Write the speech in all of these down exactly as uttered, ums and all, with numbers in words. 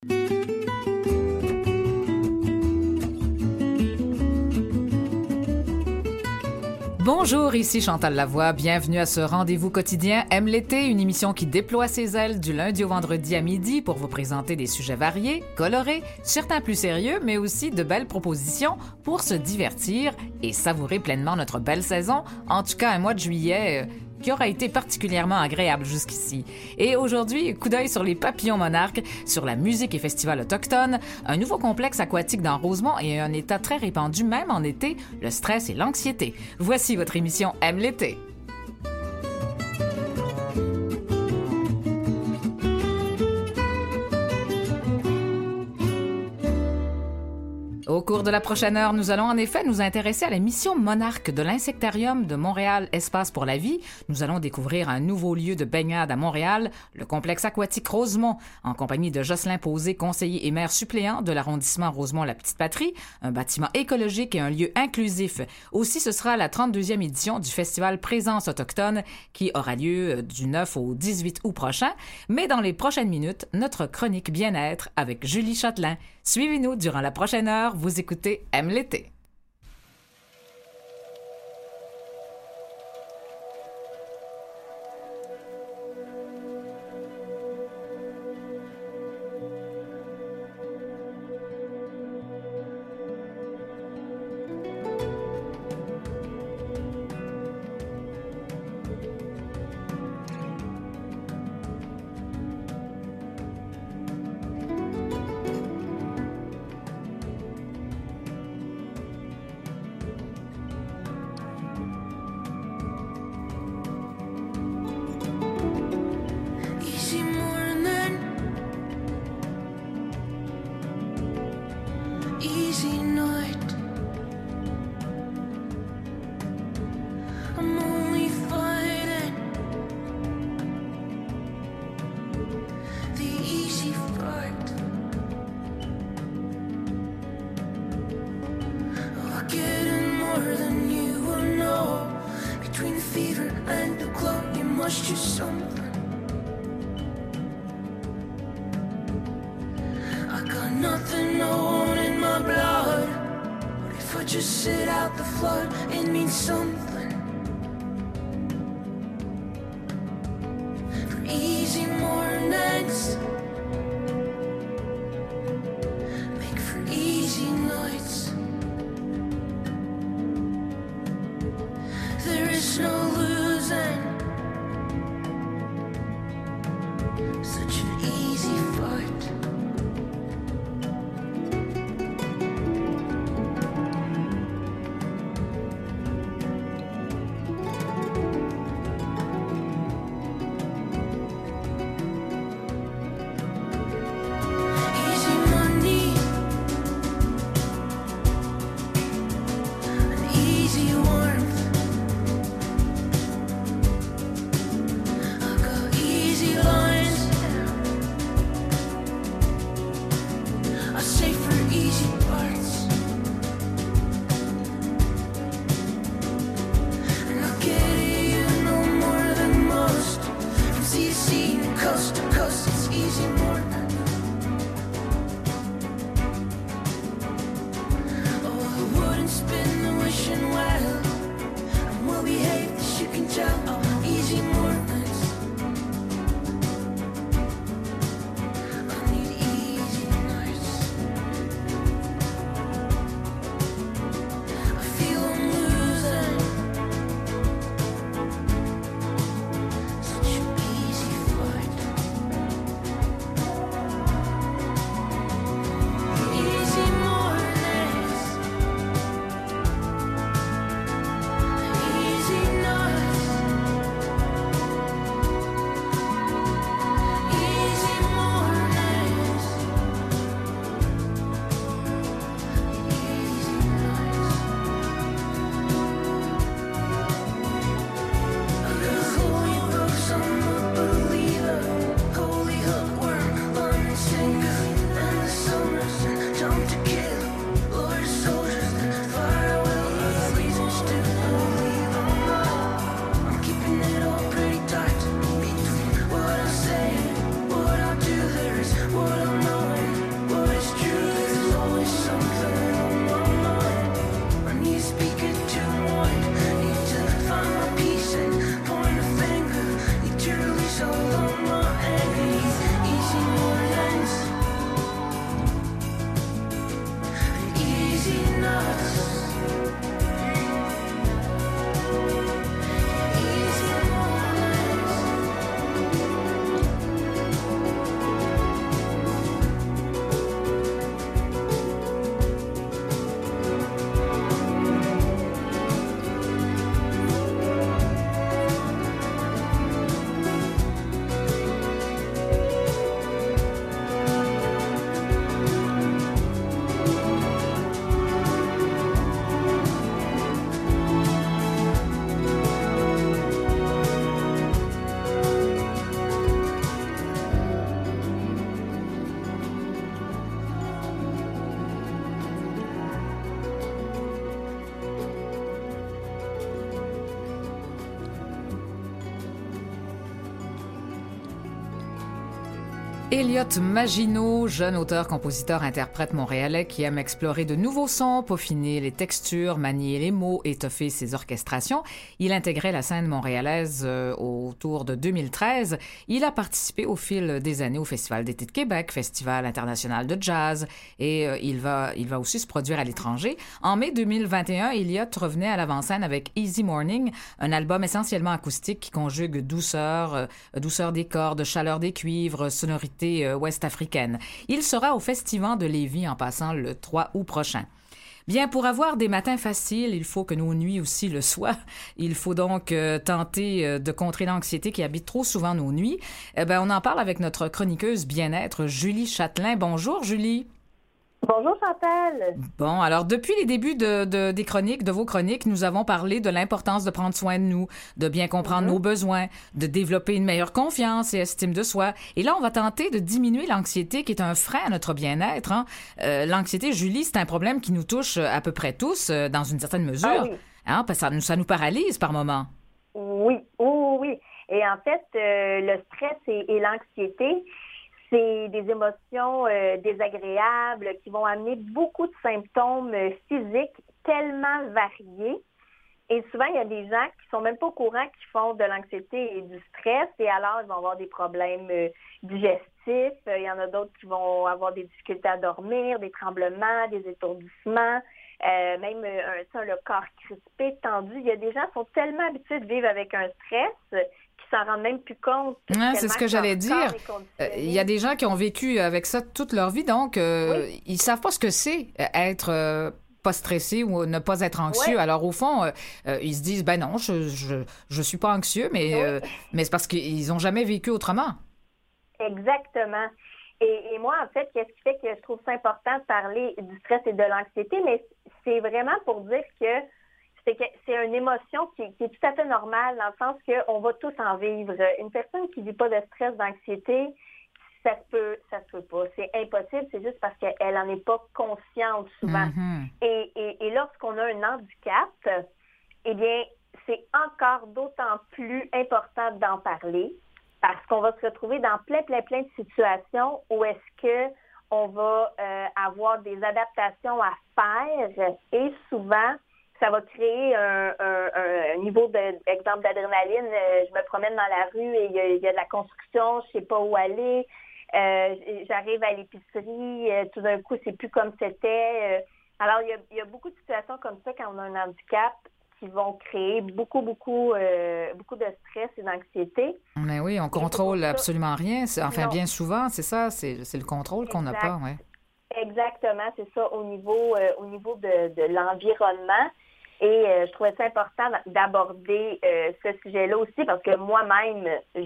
Bonjour, ici Chantal Lavoie. Bienvenue à ce rendez-vous quotidien Aime l'été, une émission qui déploie ses ailes du lundi au vendredi à midi pour vous présenter des sujets variés, colorés, certains plus sérieux, mais aussi de belles propositions pour se divertir et savourer pleinement notre belle saison. En tout cas, un mois de juillet euh, qui aura été particulièrement agréable jusqu'ici. Et aujourd'hui, coup d'œil sur les papillons monarques, sur la musique et festivals autochtones, un nouveau complexe aquatique dans Rosemont et un état très répandu même en été, le stress et l'anxiété. Voici votre émission Aime l'été. Au cours de la prochaine heure, nous allons en effet nous intéresser à la mission Monarque de l'Insectarium de Montréal Espace pour la vie. Nous allons découvrir un nouveau lieu de baignade à Montréal, le complexe aquatique Rosemont, en compagnie de Jocelyn Posé, conseiller et maire suppléant de l'arrondissement Rosemont-la-Petite-Patrie, un bâtiment écologique et un lieu inclusif. Aussi, ce sera la trente-deuxième édition du festival Présence autochtone qui aura lieu du neuf au dix-huit août prochain. Mais dans les prochaines minutes, notre chronique bien-être avec Julie Châtelain. Suivez-nous durant la prochaine heure. Vous écoutez Aime l'été. Elliott Maginot, jeune auteur, compositeur, interprète montréalais qui aime explorer de nouveaux sons, peaufiner les textures, manier les mots, étoffer ses orchestrations. Il intégrait la scène montréalaise euh, autour de deux mille treize. Il a participé au fil des années au Festival d'été de Québec, Festival international de jazz, et euh, il va, il va aussi se produire à l'étranger. En mai deux mille vingt et un, Elliott revenait à l'avant-scène avec Easy Morning, un album essentiellement acoustique qui conjugue douceur, euh, douceur des cordes, chaleur des cuivres, sonorité ouest-africaine. Il sera au Festival de Lévis en passant le trois août prochain. Bien, pour avoir des matins faciles, il faut que nos nuits aussi le soient. Il faut donc euh, tenter euh, de contrer l'anxiété qui habite trop souvent nos nuits. Eh ben, on en parle avec notre chroniqueuse bien-être, Julie Châtelain. Bonjour, Julie. Bonjour Chantal. Bon, alors depuis les débuts de, de, des chroniques, de vos chroniques, nous avons parlé de l'importance de prendre soin de nous, de bien comprendre mm-hmm. nos besoins, de développer une meilleure confiance et estime de soi. Et là, on va tenter de diminuer l'anxiété qui est un frein à notre bien-être. Hein. Euh, l'anxiété, Julie, c'est un problème qui nous touche à peu près tous, euh, dans une certaine mesure. Ah oui. Hein, parce que ça, ça nous paralyse par moments. Oui, oh, oui. Et en fait, euh, le stress et, et l'anxiété, c'est des émotions euh, désagréables qui vont amener beaucoup de symptômes euh, physiques tellement variés. Et souvent, il y a des gens qui sont même pas au courant qu'ils font de l'anxiété et du stress. Et alors, ils vont avoir des problèmes euh, digestifs. Euh, il y en a d'autres qui vont avoir des difficultés à dormir, des tremblements, des étourdissements. Euh, même euh, ça, le corps crispé, tendu. Il y a des gens qui sont tellement habitués de vivre avec un stress qui s'en rendent même plus compte. Ah, c'est ce que j'allais dire. Il euh, y a des gens qui ont vécu avec ça toute leur vie, donc euh, oui. ils savent pas ce que c'est être euh, pas stressé ou ne pas être anxieux. Oui. Alors au fond, euh, euh, ils se disent ben non, je je je suis pas anxieux, mais oui. euh, mais c'est parce qu'ils ont jamais vécu autrement. Exactement. Et, et moi, en fait, qu'est-ce qui fait que je trouve ça important de parler du stress et de l'anxiété, mais c'est vraiment pour dire que c'est, que c'est une émotion qui, qui est tout à fait normale, dans le sens qu'on va tous en vivre. Une personne qui ne vit pas de stress, d'anxiété, ça se peut, ça se peut pas. C'est impossible, c'est juste parce qu'elle n'en est pas consciente souvent. Mm-hmm. Et, et, et lorsqu'on a un handicap, eh bien, c'est encore d'autant plus important d'en parler, parce qu'on va se retrouver dans plein, plein, plein de situations où est-ce que on va euh, avoir des adaptations à faire et souvent, ça va créer un, un, un niveau d'exemple d'adrénaline. Euh, je me promène dans la rue et il y a, il y a de la construction, je sais pas où aller. Euh, j'arrive à l'épicerie, euh, tout d'un coup, c'est plus comme c'était. Euh, alors, il y, a, il y a beaucoup de situations comme ça quand on a un handicap qui vont créer beaucoup, beaucoup, euh, beaucoup de stress et d'anxiété. Mais oui, on contrôle absolument rien. C'est, enfin, non. Bien souvent, c'est ça, c'est, c'est le contrôle qu'on n'a pas. Ouais. Exactement, c'est ça, au niveau, euh, au niveau de, de l'environnement. Et euh, je trouvais ça important d'aborder euh, ce sujet-là aussi parce que moi-même, je,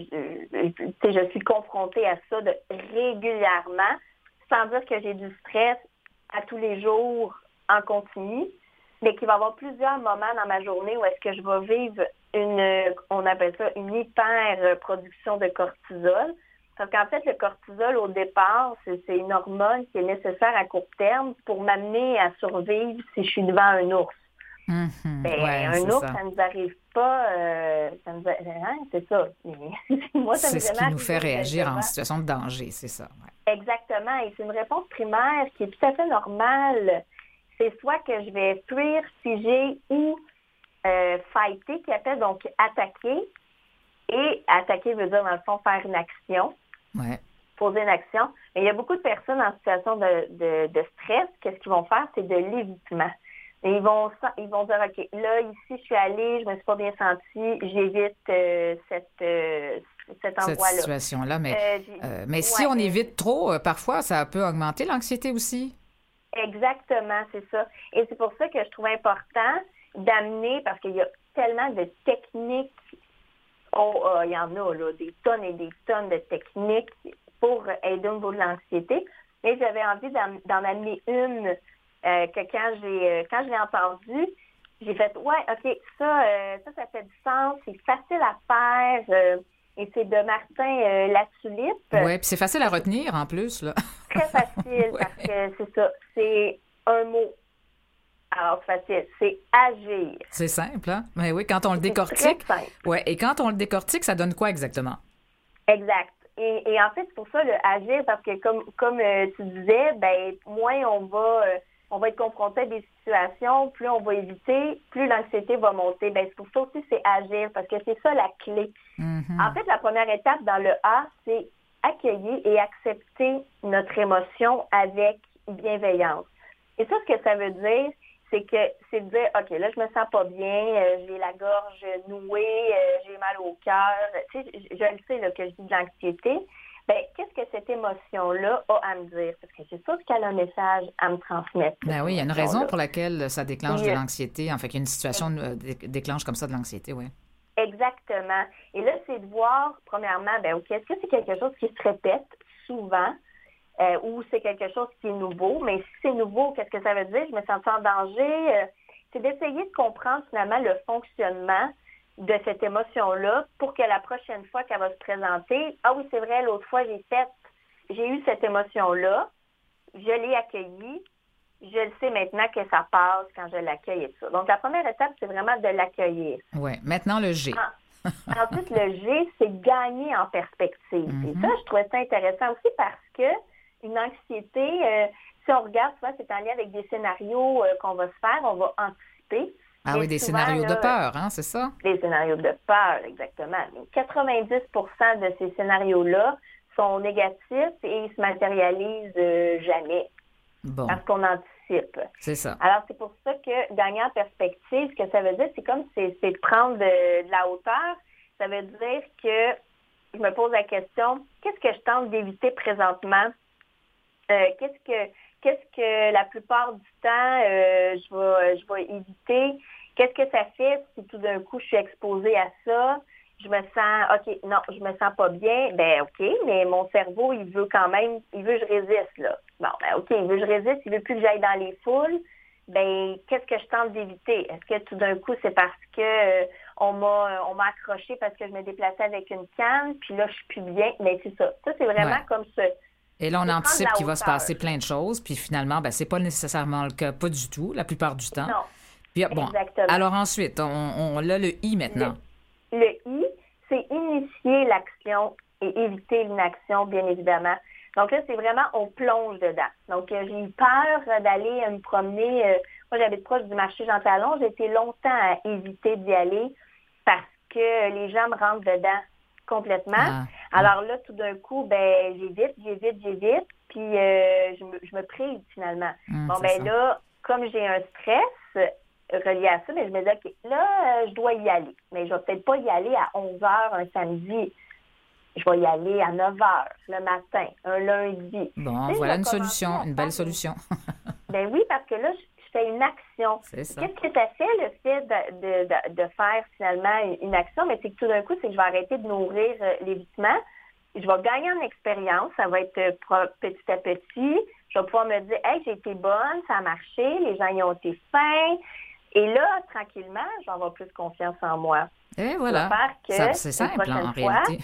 je, je suis confrontée à ça de, régulièrement, sans dire que j'ai du stress à tous les jours en continu, mais qu'il va y avoir plusieurs moments dans ma journée où est-ce que je vais vivre une, on appelle ça une hyper-production de cortisol. Parce qu'en fait, le cortisol, au départ, c'est, c'est une hormone qui est nécessaire à court terme pour m'amener à survivre si je suis devant un ours. Mm-hmm. Ben, ouais, un ours, ça. ça nous arrive pas, euh, ça nous a... hein, c'est ça. Moi, ça c'est ce qui nous fait réagir en situation de danger, c'est ça. Ouais. Exactement, et c'est une réponse primaire qui est tout à fait normale. C'est soit que je vais fuir, figer ou euh, fighter, qui appelle donc attaquer. Et attaquer veut dire, dans le fond, faire une action, ouais. poser une action. Mais il y a beaucoup de personnes en situation de, de, de stress, qu'est-ce qu'ils vont faire? C'est de l'évitement. Et ils vont ils vont dire, OK, là, ici, je suis allée, je me suis pas bien sentie, j'évite euh, cette, euh, cet endroit-là. Cette situation-là, mais, euh, euh, mais ouais, si on évite trop, euh, parfois, ça peut augmenter l'anxiété aussi. Exactement, c'est ça. Et c'est pour ça que je trouve important d'amener, parce qu'il y a tellement de techniques, oh, euh, il y en a, là, des tonnes et des tonnes de techniques pour aider au niveau de l'anxiété, mais j'avais envie d'en, d'en amener une Euh, que quand j'ai euh, quand je l'ai entendu, j'ai fait ouais, OK, ça, euh, ça, ça fait du sens, c'est facile à faire, euh, et c'est de Martin euh, Latulippe. Oui, puis c'est facile à retenir en plus, là. Très facile, ouais. Parce que c'est ça, c'est un mot. Alors, c'est facile, c'est agir. C'est simple, hein? Mais oui, quand on le décortique. C'est très simple. Ouais, et quand on le décortique, ça donne quoi exactement? Exact. Et, et en fait, c'est pour ça le agir, parce que comme comme euh, tu disais, ben moins on va euh, on va être confronté à des situations, plus on va éviter, plus l'anxiété va monter. Ben c'est pour ça aussi c'est agir, parce que c'est ça la clé. Mm-hmm. En fait, la première étape dans le A, c'est accueillir et accepter notre émotion avec bienveillance. Et ça, ce que ça veut dire, c'est que c'est de dire, OK, là, je me sens pas bien, euh, j'ai la gorge nouée, euh, j'ai mal au cœur. Tu sais, je, je le sais là, que je dis de l'anxiété. Bien, qu'est-ce que cette émotion-là a à me dire? Parce que c'est sûr qu'elle a un message à me transmettre. Ben oui, il y a une raison pour laquelle ça déclenche oui. de l'anxiété. En fait, qu'il y a une situation euh, déclenche comme ça de l'anxiété, oui. Exactement. Et là, c'est de voir, premièrement, ben OK, est-ce que c'est quelque chose qui se répète souvent? Euh, ou c'est quelque chose qui est nouveau. Mais si c'est nouveau, qu'est-ce que ça veut dire? Je me sens en danger. Euh, c'est d'essayer de comprendre finalement le fonctionnement de cette émotion-là pour que la prochaine fois qu'elle va se présenter, ah oui, c'est vrai, l'autre fois, j'ai fait, j'ai eu cette émotion-là, je l'ai accueillie, je le sais maintenant que ça passe quand je l'accueille et tout ça. Donc, la première étape, c'est vraiment de l'accueillir. Oui. Maintenant, le G. En, ensuite, le G, c'est gagner en perspective. Mm-hmm. Et ça, je trouvais ça intéressant aussi parce que une anxiété, euh, si on regarde, souvent, c'est en lien avec des scénarios euh, qu'on va se faire, on va anticiper. Ah mais oui, des souvent, scénarios là, de peur, hein, c'est ça? Des scénarios de peur, exactement. Mais quatre-vingt-dix pour cent de ces scénarios-là sont négatifs et ils se matérialisent euh, jamais. Bon. Parce qu'on anticipe. C'est ça. Alors, c'est pour ça que gagner en perspective, ce que ça veut dire, c'est comme c'est, c'est de prendre de, de la hauteur. Ça veut dire que je me pose la question, qu'est-ce que je tente d'éviter présentement? Euh, qu'est-ce que qu'est-ce que la plupart du temps euh, je vais je vais éviter? Qu'est-ce que ça fait si tout d'un coup je suis exposée à ça? Je me sens OK, non, je me sens pas bien, ben OK, mais mon cerveau, il veut quand même, il veut que je résiste là. Bon, ben OK, il veut que je résiste, il veut plus que j'aille dans les foules. Ben qu'est-ce que je tente d'éviter? Est-ce que tout d'un coup, c'est parce que euh, on m'a on m'a accroché parce que je me déplaçais avec une canne, puis là, je suis plus bien? Ben c'est ça. Ça, c'est vraiment ouais. comme ce Et là, on anticipe qu'il va se passer plein de choses, puis finalement, ben, c'est pas nécessairement le cas, pas du tout, la plupart du temps. Non. Puis, bon, exactement. Alors ensuite, on, on a le I maintenant. Le, le I, c'est initier l'action et éviter l'inaction, bien évidemment. Donc là, c'est vraiment, on plonge dedans. Donc, euh, j'ai eu peur d'aller euh, me promener. Euh, moi, j'habite proche du marché Jean Talon. J'ai été longtemps à éviter d'y aller parce que les gens me rentrent dedans complètement. Ah, Alors là, tout d'un coup, ben j'évite, j'évite, j'évite, puis euh, je, me, je me prive finalement. Mmh, bon, ben ça. Là, comme j'ai un stress relié à ça, mais je me dis, OK, là, euh, je dois y aller. Mais je vais peut-être pas y aller à onze heures un samedi. Je vais y aller à neuf heures le matin, un lundi. Bon, voilà une solution, une belle solution. Ben oui, parce que là, je, je fais une action. C'est ça. Qu'est-ce que ça fait, le fait de, de, de, de faire finalement une action? Mais c'est que tout d'un coup, c'est que je vais arrêter de nourrir euh, l'évitement. Je vais gagner en expérience. Ça va être euh, petit à petit. Je vais pouvoir me dire, hey, j'ai été bonne, ça a marché, les gens y ont été fins. Et là, tranquillement, je vais avoir plus confiance en moi. Et voilà. Que ça, c'est simple en fois, réalité.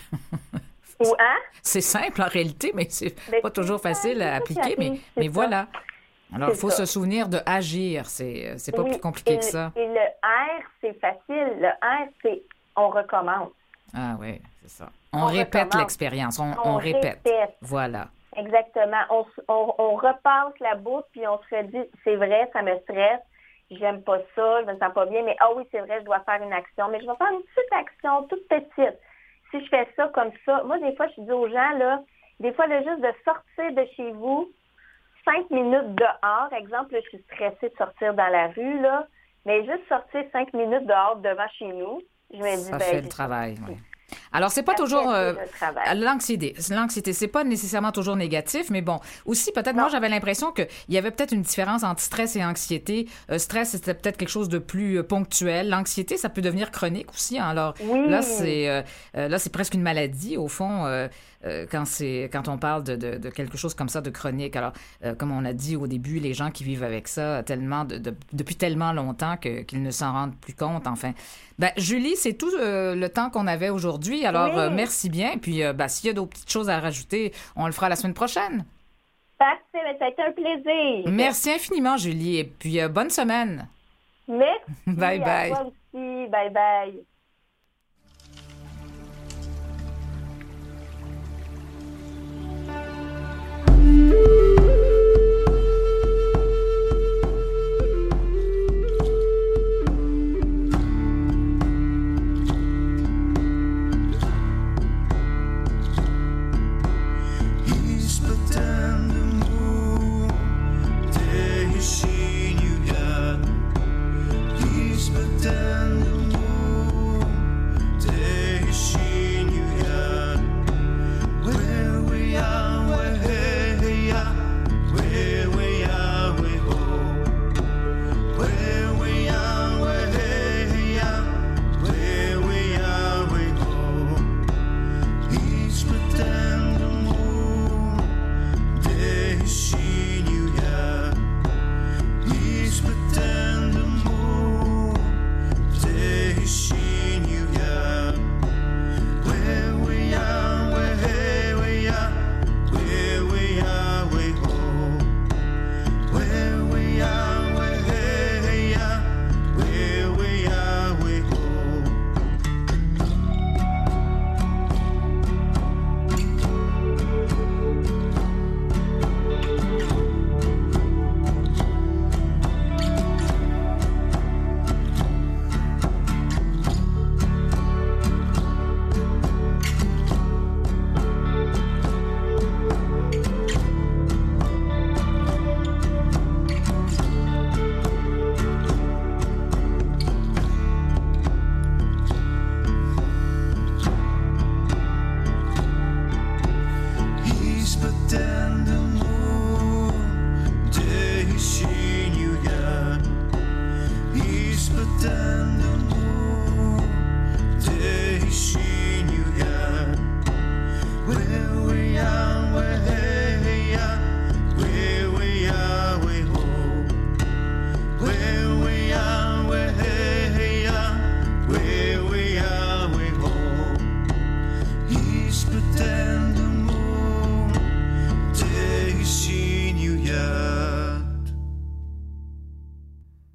Ou, hein? C'est simple en réalité, mais c'est mais pas c'est toujours facile à appliquer. Mais, mais voilà. Alors, il faut ça. se souvenir de agir. C'est, c'est pas oui, plus compliqué et, que ça. Et le R, c'est facile. Le R, c'est on recommence. Ah oui, c'est ça. On, on répète recommence. L'expérience. On, on, on répète. répète. Voilà. Exactement. On, on, on repasse la boucle, puis on se dit, c'est vrai, ça me stresse. J'aime pas ça, je me sens pas bien, mais ah oui, c'est vrai, je dois faire une action. Mais je vais faire une petite action, toute petite. Si je fais ça comme ça, moi, des fois, je dis aux gens, là, des fois, le juste de sortir de chez vous, cinq minutes dehors, exemple, là, je suis stressée de sortir dans la rue, là, mais juste sortir cinq minutes dehors devant chez nous, je me dis, ça ben, fait le travail, oui. Alors, c'est pas ça toujours euh, l'anxiété. L'anxiété, c'est pas nécessairement toujours négatif, mais bon, aussi, peut-être, non. Moi, j'avais l'impression qu'il y avait peut-être une différence entre stress et anxiété. Euh, stress, c'était peut-être quelque chose de plus euh, ponctuel. L'anxiété, ça peut devenir chronique aussi. Hein. Alors, oui. là, c'est euh, là, c'est presque une maladie, au fond, euh, euh, quand, c'est, quand on parle de, de, de quelque chose comme ça, de chronique. Alors, euh, comme on a dit au début, les gens qui vivent avec ça tellement de, de, depuis tellement longtemps que, qu'ils ne s'en rendent plus compte, enfin. Ben, Julie, c'est tout euh, le temps qu'on avait aujourd'hui. Alors, oui. euh, merci bien. Puis, euh, ben, s'il y a d'autres petites choses à rajouter, on le fera la semaine prochaine. Parfait, mais ça a été un plaisir. Merci infiniment, Julie. Et puis, euh, bonne semaine. Merci. Bye bye. À toi aussi. Bye bye.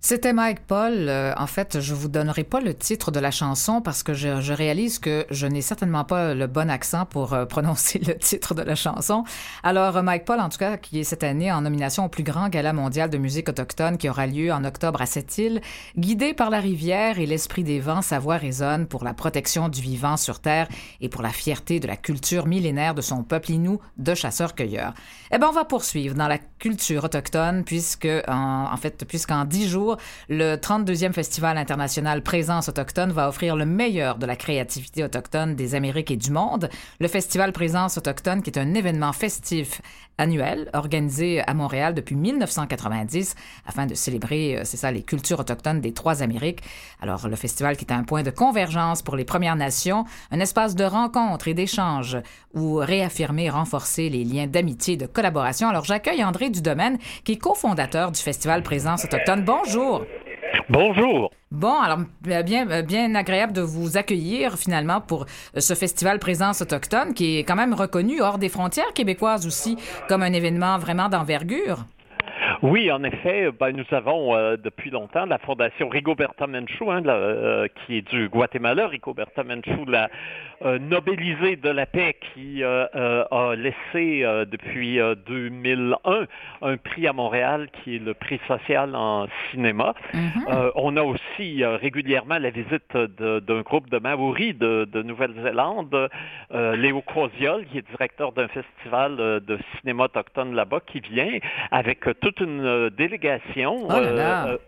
C'était Mike Paul. Euh, en fait, je vous donnerai pas le titre de la chanson parce que je, je réalise que je n'ai certainement pas le bon accent pour euh, prononcer le titre de la chanson. Alors, Mike Paul, en tout cas, qui est cette année en nomination au plus grand gala mondial de musique autochtone qui aura lieu en octobre à Sept-Îles, guidé par la rivière et l'esprit des vents, sa voix résonne pour la protection du vivant sur Terre et pour la fierté de la culture millénaire de son peuple inou de chasseurs-cueilleurs. Eh bien, on va poursuivre dans la culture autochtone puisque, en, en fait, puisqu'en dix jours, le trente-deuxième Festival international Présence autochtone va offrir le meilleur de la créativité autochtone des Amériques et du monde. Le Festival Présence autochtone, qui est un événement festif annuel organisé à Montréal depuis mille neuf cent quatre-vingt-dix afin de célébrer, c'est ça, les cultures autochtones des trois Amériques. Alors, le festival qui est un point de convergence pour les Premières Nations, un espace de rencontre et d'échange où réaffirmer et renforcer les liens d'amitié et de collaboration. Alors, j'accueille André Dudomaine, qui est cofondateur du Festival Présence autochtone. Bonjour! Bonjour. Bon, alors bien, bien agréable de vous accueillir finalement pour ce festival Présence autochtone qui est quand même reconnu hors des frontières québécoises aussi comme un événement vraiment d'envergure. Oui, en effet, ben, nous avons euh, depuis longtemps la Fondation Rigoberta Menchú, hein, la, euh, qui est du Guatemala. Rigoberta Menchú, la euh, Nobélisée de la paix, qui euh, euh, a laissé euh, depuis euh, deux mille un un prix à Montréal qui est le prix social en cinéma. Mm-hmm. Euh, on a aussi euh, régulièrement la visite de, d'un groupe de Maoris de, de Nouvelle-Zélande, euh, Léo Croziol, qui est directeur d'un festival euh, de cinéma autochtone là-bas, qui vient avec euh, toute une euh, délégation. Oh là là. Euh,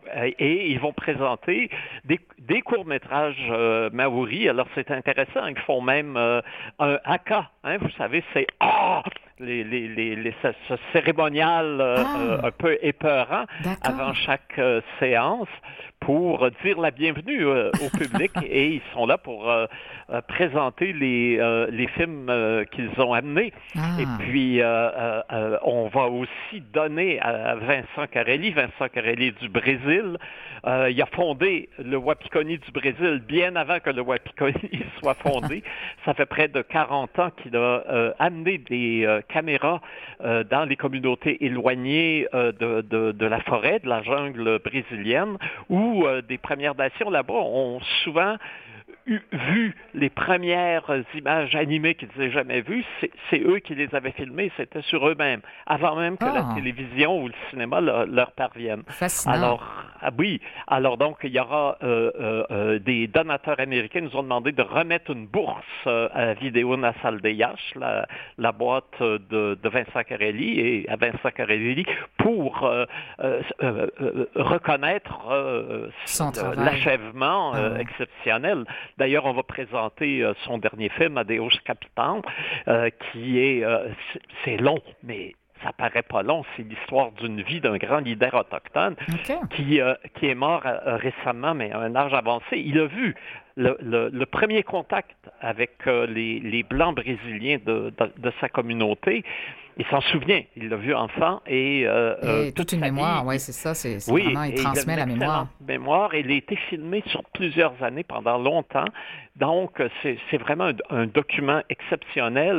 et ils vont présenter des, des courts-métrages euh, maoris. Alors, c'est intéressant. Ils font même euh, un haka. Hein, vous savez, c'est ah, les, les, les, les, ce, ce cérémonial euh, ah. euh, un peu épeurant D'accord. avant chaque euh, séance pour dire la bienvenue euh, au public. Et ils sont là pour euh, euh, présenter les, euh, les films euh, qu'ils ont amenés. Ah. Et puis, euh, euh, on va aussi donner à Vincent Carelli, Vincent Carelli du Brésil. Euh, il a fondé le Wapikoni du Brésil bien avant que le Wapikoni soit fondé. Ça fait près de quarante ans qu'il a euh, amené des euh, caméras euh, dans les communautés éloignées euh, de, de, de la forêt, de la jungle brésilienne, où euh, des Premières Nations là-bas ont souvent vu les premières images animées qu'ils n'avaient jamais vues, c'est, c'est eux qui les avaient filmées, c'était sur eux-mêmes, avant même que oh. la télévision ou le cinéma leur, leur parviennent. Fascinant. Alors, ah oui, alors donc il y aura euh, euh, des donateurs américains nous ont demandé de remettre une bourse euh, à Vidéo Nassal Deyach, la, la boîte de, de Vincent Carelli, et à Vincent Carelli pour euh, euh, euh, reconnaître euh, Son travail. l'achèvement euh, oh. exceptionnel. D'ailleurs, on va présenter euh, son dernier film, Adeus Capitan, euh, qui est, euh, c'est, c'est long, mais ça paraît pas long. C'est l'histoire d'une vie d'un grand leader autochtone okay. qui, euh, qui est mort euh, récemment, mais à un âge avancé. Il a vu le, le, le premier contact avec euh, les, les Blancs brésiliens de, de, de sa communauté. Il s'en souvient, il l'a vu enfant et... Euh, et euh, toute une mémoire, oui, c'est ça, c'est, c'est oui, vraiment, il transmet il la mémoire. mémoire. Il a été filmé sur plusieurs années, pendant longtemps, donc c'est, c'est vraiment un, un document exceptionnel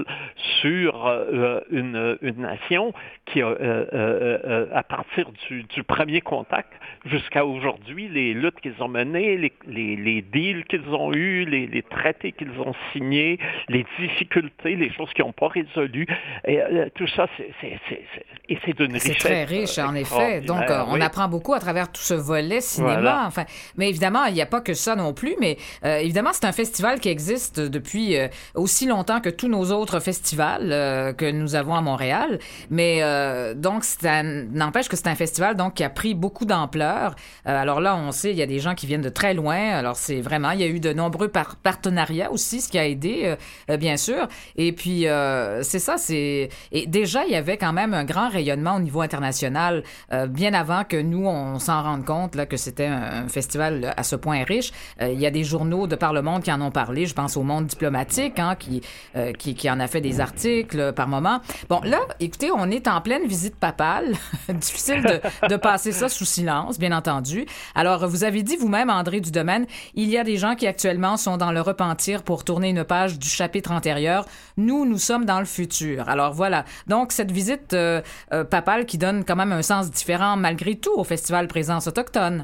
sur euh, une, une nation qui, a, euh, euh, euh, à partir du, du premier contact jusqu'à aujourd'hui, les luttes qu'ils ont menées, les, les, les deals qu'ils ont eus, les, les traités qu'ils ont signés, les difficultés, les choses qu'ils n'ont pas résolues, et euh, tout ça, c'est, c'est, c'est, c'est, et c'est d'une c'est richesse. C'est très riche, en effet. Donc, euh, on oui. apprend beaucoup à travers tout ce volet cinéma. Voilà. Enfin, mais évidemment, il n'y a pas que ça non plus. Mais euh, évidemment, c'est un festival qui existe depuis euh, aussi longtemps que tous nos autres festivals euh, que nous avons à Montréal. Mais euh, donc, c'est un, n'empêche que c'est un festival donc qui a pris beaucoup d'ampleur. Euh, alors là, on sait, il y a des gens qui viennent de très loin. Alors, c'est vraiment, il y a eu de nombreux par- partenariats aussi, ce qui a aidé, euh, euh, bien sûr. Et puis, euh, c'est ça, c'est... Et déjà, il y avait quand même un grand rayonnement au niveau international, euh, bien avant que nous, on s'en rende compte là, que c'était un, un festival à ce point riche. Euh, il y a des journaux de par le monde qui en ont parlé. Je pense au Monde diplomatique, hein, qui, euh, qui, qui en a fait des articles par moment. Bon, là, écoutez, on est en pleine visite papale. Difficile de, de passer ça sous silence, bien entendu. Alors, vous avez dit vous-même, André Dudomaine, il y a des gens qui qui actuellement sont dans le repentir pour tourner une page du chapitre antérieur. Nous, nous sommes dans le futur. Alors voilà. Donc, cette visite euh, euh, papale qui donne quand même un sens différent malgré tout au Festival Présence autochtone.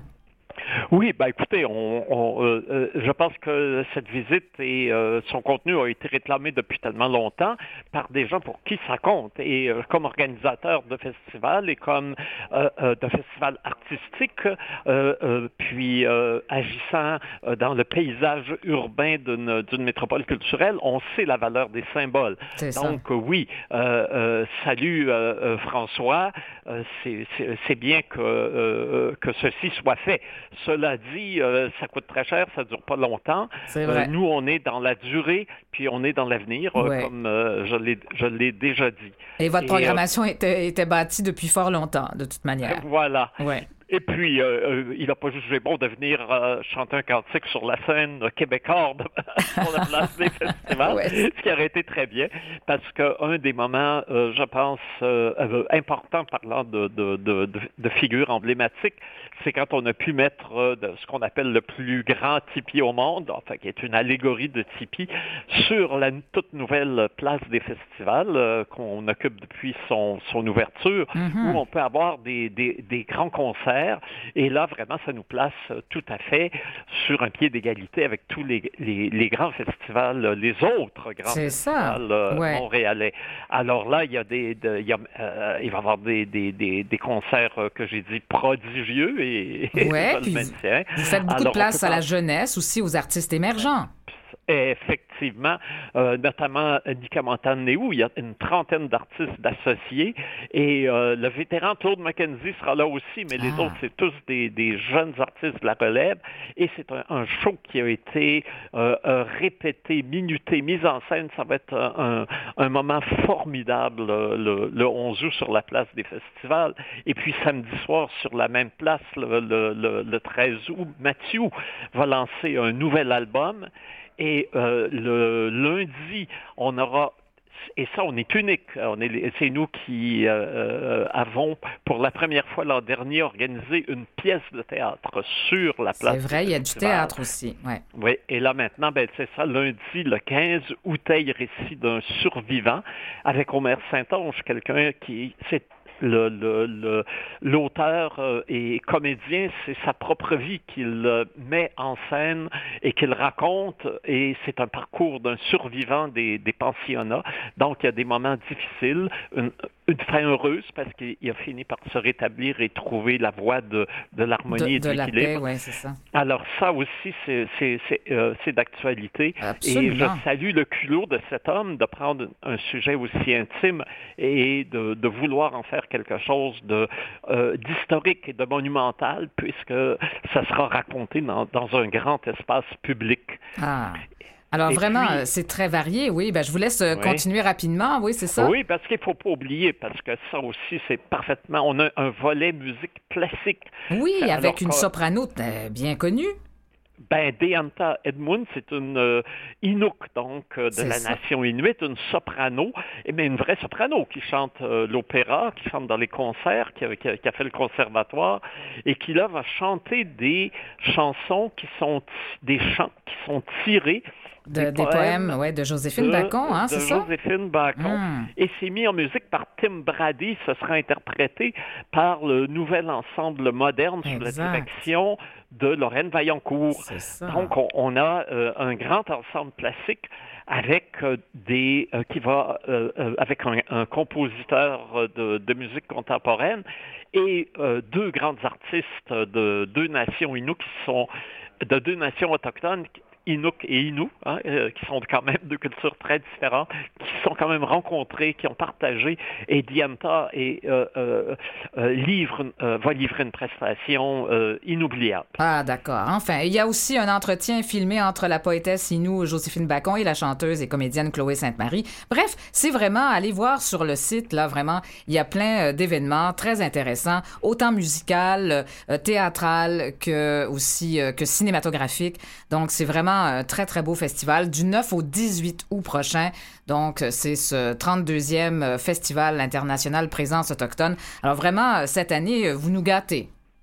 Oui, ben écoutez, on, on, euh, je pense que cette visite et euh, son contenu a été réclamé depuis tellement longtemps par des gens pour qui ça compte. Et euh, comme organisateur de festivals et comme euh, euh, de festivals artistiques, euh, euh, puis euh, agissant euh, dans le paysage urbain d'une, d'une métropole culturelle, on sait la valeur des symboles. C'est Donc ça. oui, euh, euh, salut euh, euh, François, euh, c'est, c'est, c'est bien que, euh, que ceci soit fait. Cela dit, euh, ça coûte très cher, ça ne dure pas longtemps. C'est vrai. Euh, nous, on est dans la durée, puis on est dans l'avenir, euh, Ouais. comme euh, je, l'ai, je l'ai déjà dit. Et votre Et, programmation euh, était, était bâtie depuis fort longtemps, de toute manière. Voilà. Ouais. Et puis, euh, euh, il n'a pas jugé bon de venir euh, chanter un cantique sur la scène québécoise sur la place des festivals, Ouais. ce qui aurait été très bien, parce qu'un des moments, euh, je pense, euh, euh, importants parlant de, de, de, de, de figures emblématiques, c'est quand on a pu mettre euh, de, ce qu'on appelle le plus grand tipi au monde, enfin qui est une allégorie de tipi, sur la toute nouvelle place des festivals euh, qu'on occupe depuis son, son ouverture, Mm-hmm. où on peut avoir des, des, des grands concerts. Et là, vraiment, ça nous place tout à fait sur un pied d'égalité avec tous les, les, les grands festivals, les autres grands C'est festivals ça. euh, Ouais. montréalais. Alors là, il y a des, de, il, y a, euh, il va y avoir des, des, des, des concerts euh, que j'ai dit prodigieux et, et Ouais, je puis le maintiens. vous faites beaucoup Alors, de place on à peut la jeunesse, aussi aux artistes émergents. Effectivement, euh, notamment Nika Montane-Néou, il y a une trentaine d'artistes d'associés et euh, le vétéran Claude Mackenzie sera là aussi, mais les Ah. autres, c'est tous des, des jeunes artistes de la relève et c'est un, un show qui a été euh, euh, répété, minuté, mis en scène. Ça va être un, un moment formidable euh, le, le onze août sur la place des festivals et puis samedi soir sur la même place, le, le, le, le treize août, Mathieu va lancer un nouvel album. Et euh, le lundi, on aura, et ça on est unique, on est, c'est nous qui euh, avons pour la première fois l'an dernier organisé une pièce de théâtre sur la place. C'est vrai, il y a du théâtre aussi. Ouais. Oui, et là maintenant, ben, c'est ça, lundi, le quinze, Outeil, récit d'un survivant, avec Omer Saint-Onge, quelqu'un qui s'est Le, le, le, l'auteur euh, et comédien, c'est sa propre vie qu'il euh, met en scène et qu'il raconte, et c'est un parcours d'un survivant des, des pensionnats. Donc, il y a des moments difficiles, une, une fin heureuse parce qu'il a fini par se rétablir et trouver la voie de, de l'harmonie de, et de, de la l'équilibre. paix, ouais, c'est ça. Alors ça aussi, c'est, c'est, c'est, euh, c'est d'actualité. Absolument. Et je salue le culot de cet homme de prendre un sujet aussi intime et de, de vouloir en faire quelque chose de, euh, d'historique et de monumental, puisque ça sera raconté dans, dans un grand espace public. Ah. Alors Et vraiment, puis, c'est très varié, oui. Ben, je vous laisse oui. continuer rapidement, oui, c'est ça? Oui, parce qu'il ne faut pas oublier, parce que ça aussi, c'est parfaitement... On a un volet musique classique. Oui, Alors, avec une soprano bien connue. Ben, Deanta Edmund, c'est une euh, Inuk, donc, euh, de c'est la ça. nation inuit, une soprano, mais une vraie soprano qui chante euh, l'opéra, qui chante dans les concerts, qui a, qui, a, qui a fait le conservatoire, et qui, là, va chanter des chansons qui sont, des chants qui sont tirés De, des, des poèmes, poèmes ouais, de Joséphine de, Bacon, hein, de c'est ça? Joséphine Bacon. Mm. Et c'est mis en musique par Tim Brady. Ce sera interprété par le nouvel ensemble moderne sous la direction de Lorraine Vaillancourt. C'est ça. Donc, on, on a euh, un grand ensemble classique avec euh, des euh, qui va euh, euh, avec un, un compositeur de, de musique contemporaine et euh, deux grandes artistes de deux nations Inuk qui sont de deux nations autochtones. Inuk et Innu, hein, euh, qui sont quand même deux cultures très différentes, qui se sont quand même rencontrés, qui ont partagé, et Dianta et, euh, euh, euh, livre, euh, va livrer une prestation euh, inoubliable. Ah, d'accord. Enfin, il y a aussi un entretien filmé entre la poétesse Innu Joséphine Bacon et la chanteuse et comédienne Chloé Sainte-Marie. Bref, c'est vraiment, allez voir sur le site, là, vraiment, il y a plein euh, d'événements très intéressants, autant musical, euh, théâtral que aussi euh, que cinématographique. Donc, c'est vraiment un très, très beau festival du neuf au dix-huit août prochain. Donc, c'est ce trente-deuxième Festival international Présence autochtone. Alors, vraiment, cette année, vous nous gâtez.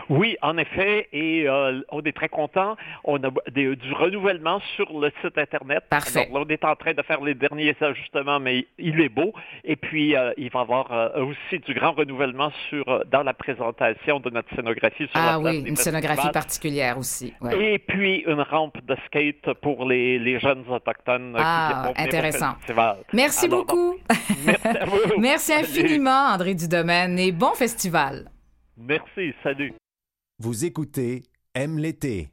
Oui, en effet, et euh, on est très content. On a des, du renouvellement sur le site Internet. Parfait. Alors, là, on est en train de faire les derniers ajustements, mais il est beau. Et puis, euh, il va y avoir euh, aussi du grand renouvellement sur euh, dans la présentation de notre scénographie sur Ah la place oui, des une festivals. scénographie particulière aussi. Ouais. Et puis, une rampe de skate pour les, les jeunes autochtones Ah, qui vont venir intéressant. au festival. Merci Alors, beaucoup. donc, merci à vous. Merci infiniment, André Dudomaine, et bon festival. Merci, salut. Vous écoutez Aime l'été.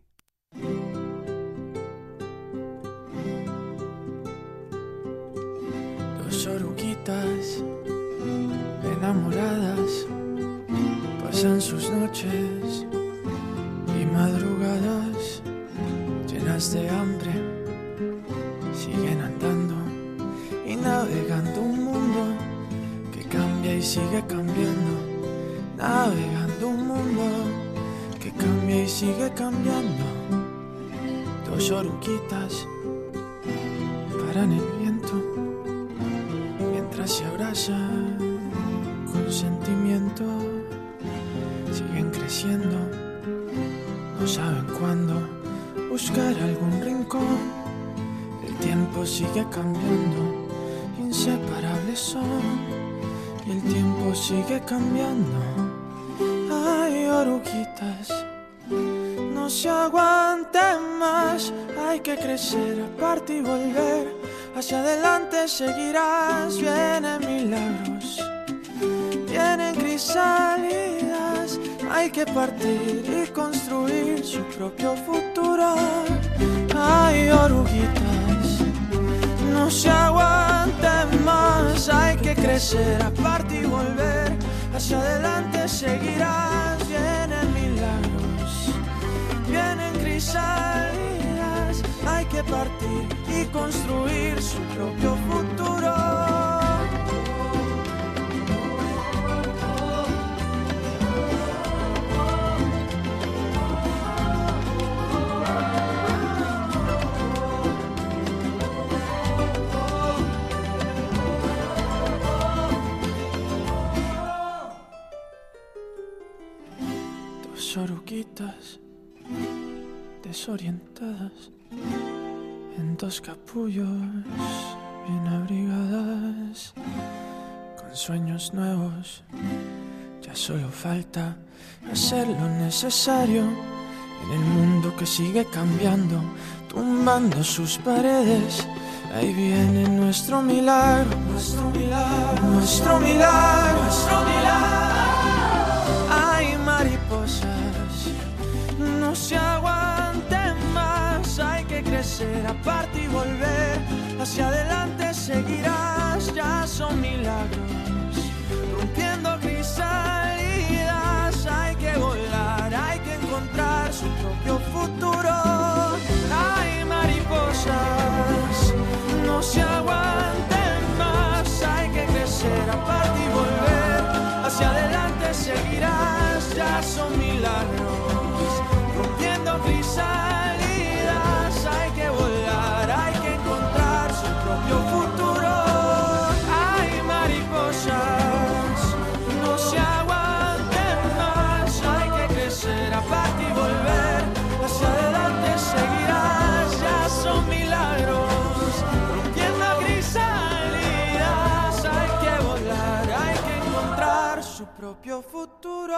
Dos oruguitas enamoradas pasan sus noches y madrugadas llenas de hambre, siguen andando y navegando un mundo que cambia y sigue cambiando, navegando un mundo que cambia y sigue cambiando. Dos oruguitas paran el viento mientras se abrazan con sentimiento, siguen creciendo, no saben cuándo buscar algún rincón. El tiempo sigue cambiando, inseparables son, y el tiempo sigue cambiando. Ay, oruguitas, no se aguanten más, hay que crecer, aparte y volver, hacia adelante seguirás. Vienen milagros, vienen crisálidas, hay que partir y construir su propio futuro. Ay, oruguitas, no se aguanten más, hay que crecer, aparte y volver, hacia adelante seguirás. Vienen milagros, vienen crisálidas, hay que partir y construir su propio futuro. Oruguitas desorientadas en dos capullos bien abrigadas, con sueños nuevos. Ya solo falta hacer lo necesario en el mundo que sigue cambiando, tumbando sus paredes. Ahí viene nuestro milagro, nuestro milagro, nuestro milagro, nuestro milagro. Ay, mariposas, no se aguanten más, hay que crecer, aparte y volver, hacia adelante seguirás. Ya son milagros, rompiendo crisálidas, hay que volar, hay que encontrar su propio futuro. Ay, mariposas, no se aguanten más, hay que crecer, aparte y volver, hacia adelante seguirás. Ya son milagros, rompiendo crisálidas, hay que volar, hay que encontrar su propio futuro. Ay, mariposas, no se aguanten más, hay que crecer, aparte y volver, hacia adelante seguirás. Ya son milagros, rompiendo crisálidas, hay que volar, hay que encontrar su propio futuro.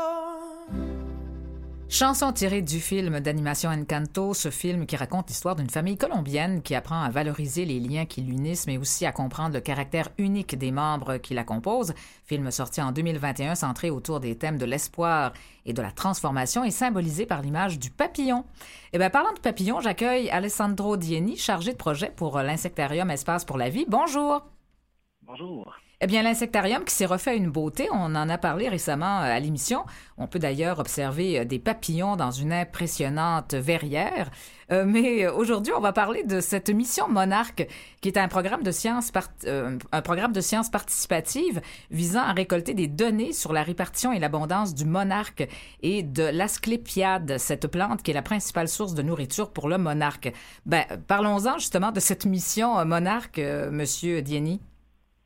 Chanson tirée du film d'animation Encanto, ce film qui raconte l'histoire d'une famille colombienne qui apprend à valoriser les liens qui l'unissent, mais aussi à comprendre le caractère unique des membres qui la composent. Film sorti en deux mille vingt et un, centré autour des thèmes de l'espoir et de la transformation et symbolisé par l'image du papillon. Eh bien, parlant de papillon, j'accueille Alessandro Dieni, chargé de projet pour l'Insectarium Espace pour la vie. Bonjour. Bonjour. Eh bien, l'insectarium qui s'est refait une beauté, on en a parlé récemment à l'émission. On peut d'ailleurs observer des papillons dans une impressionnante verrière. Euh, mais aujourd'hui, on va parler de cette mission Monarque, qui est un programme de sciences part... euh, un programme de sciences participatives visant à récolter des données sur la répartition et l'abondance du monarque et de l'asclépiade, cette plante qui est la principale source de nourriture pour le monarque. Ben, parlons-en justement de cette mission Monarque, euh, Monsieur Dieni.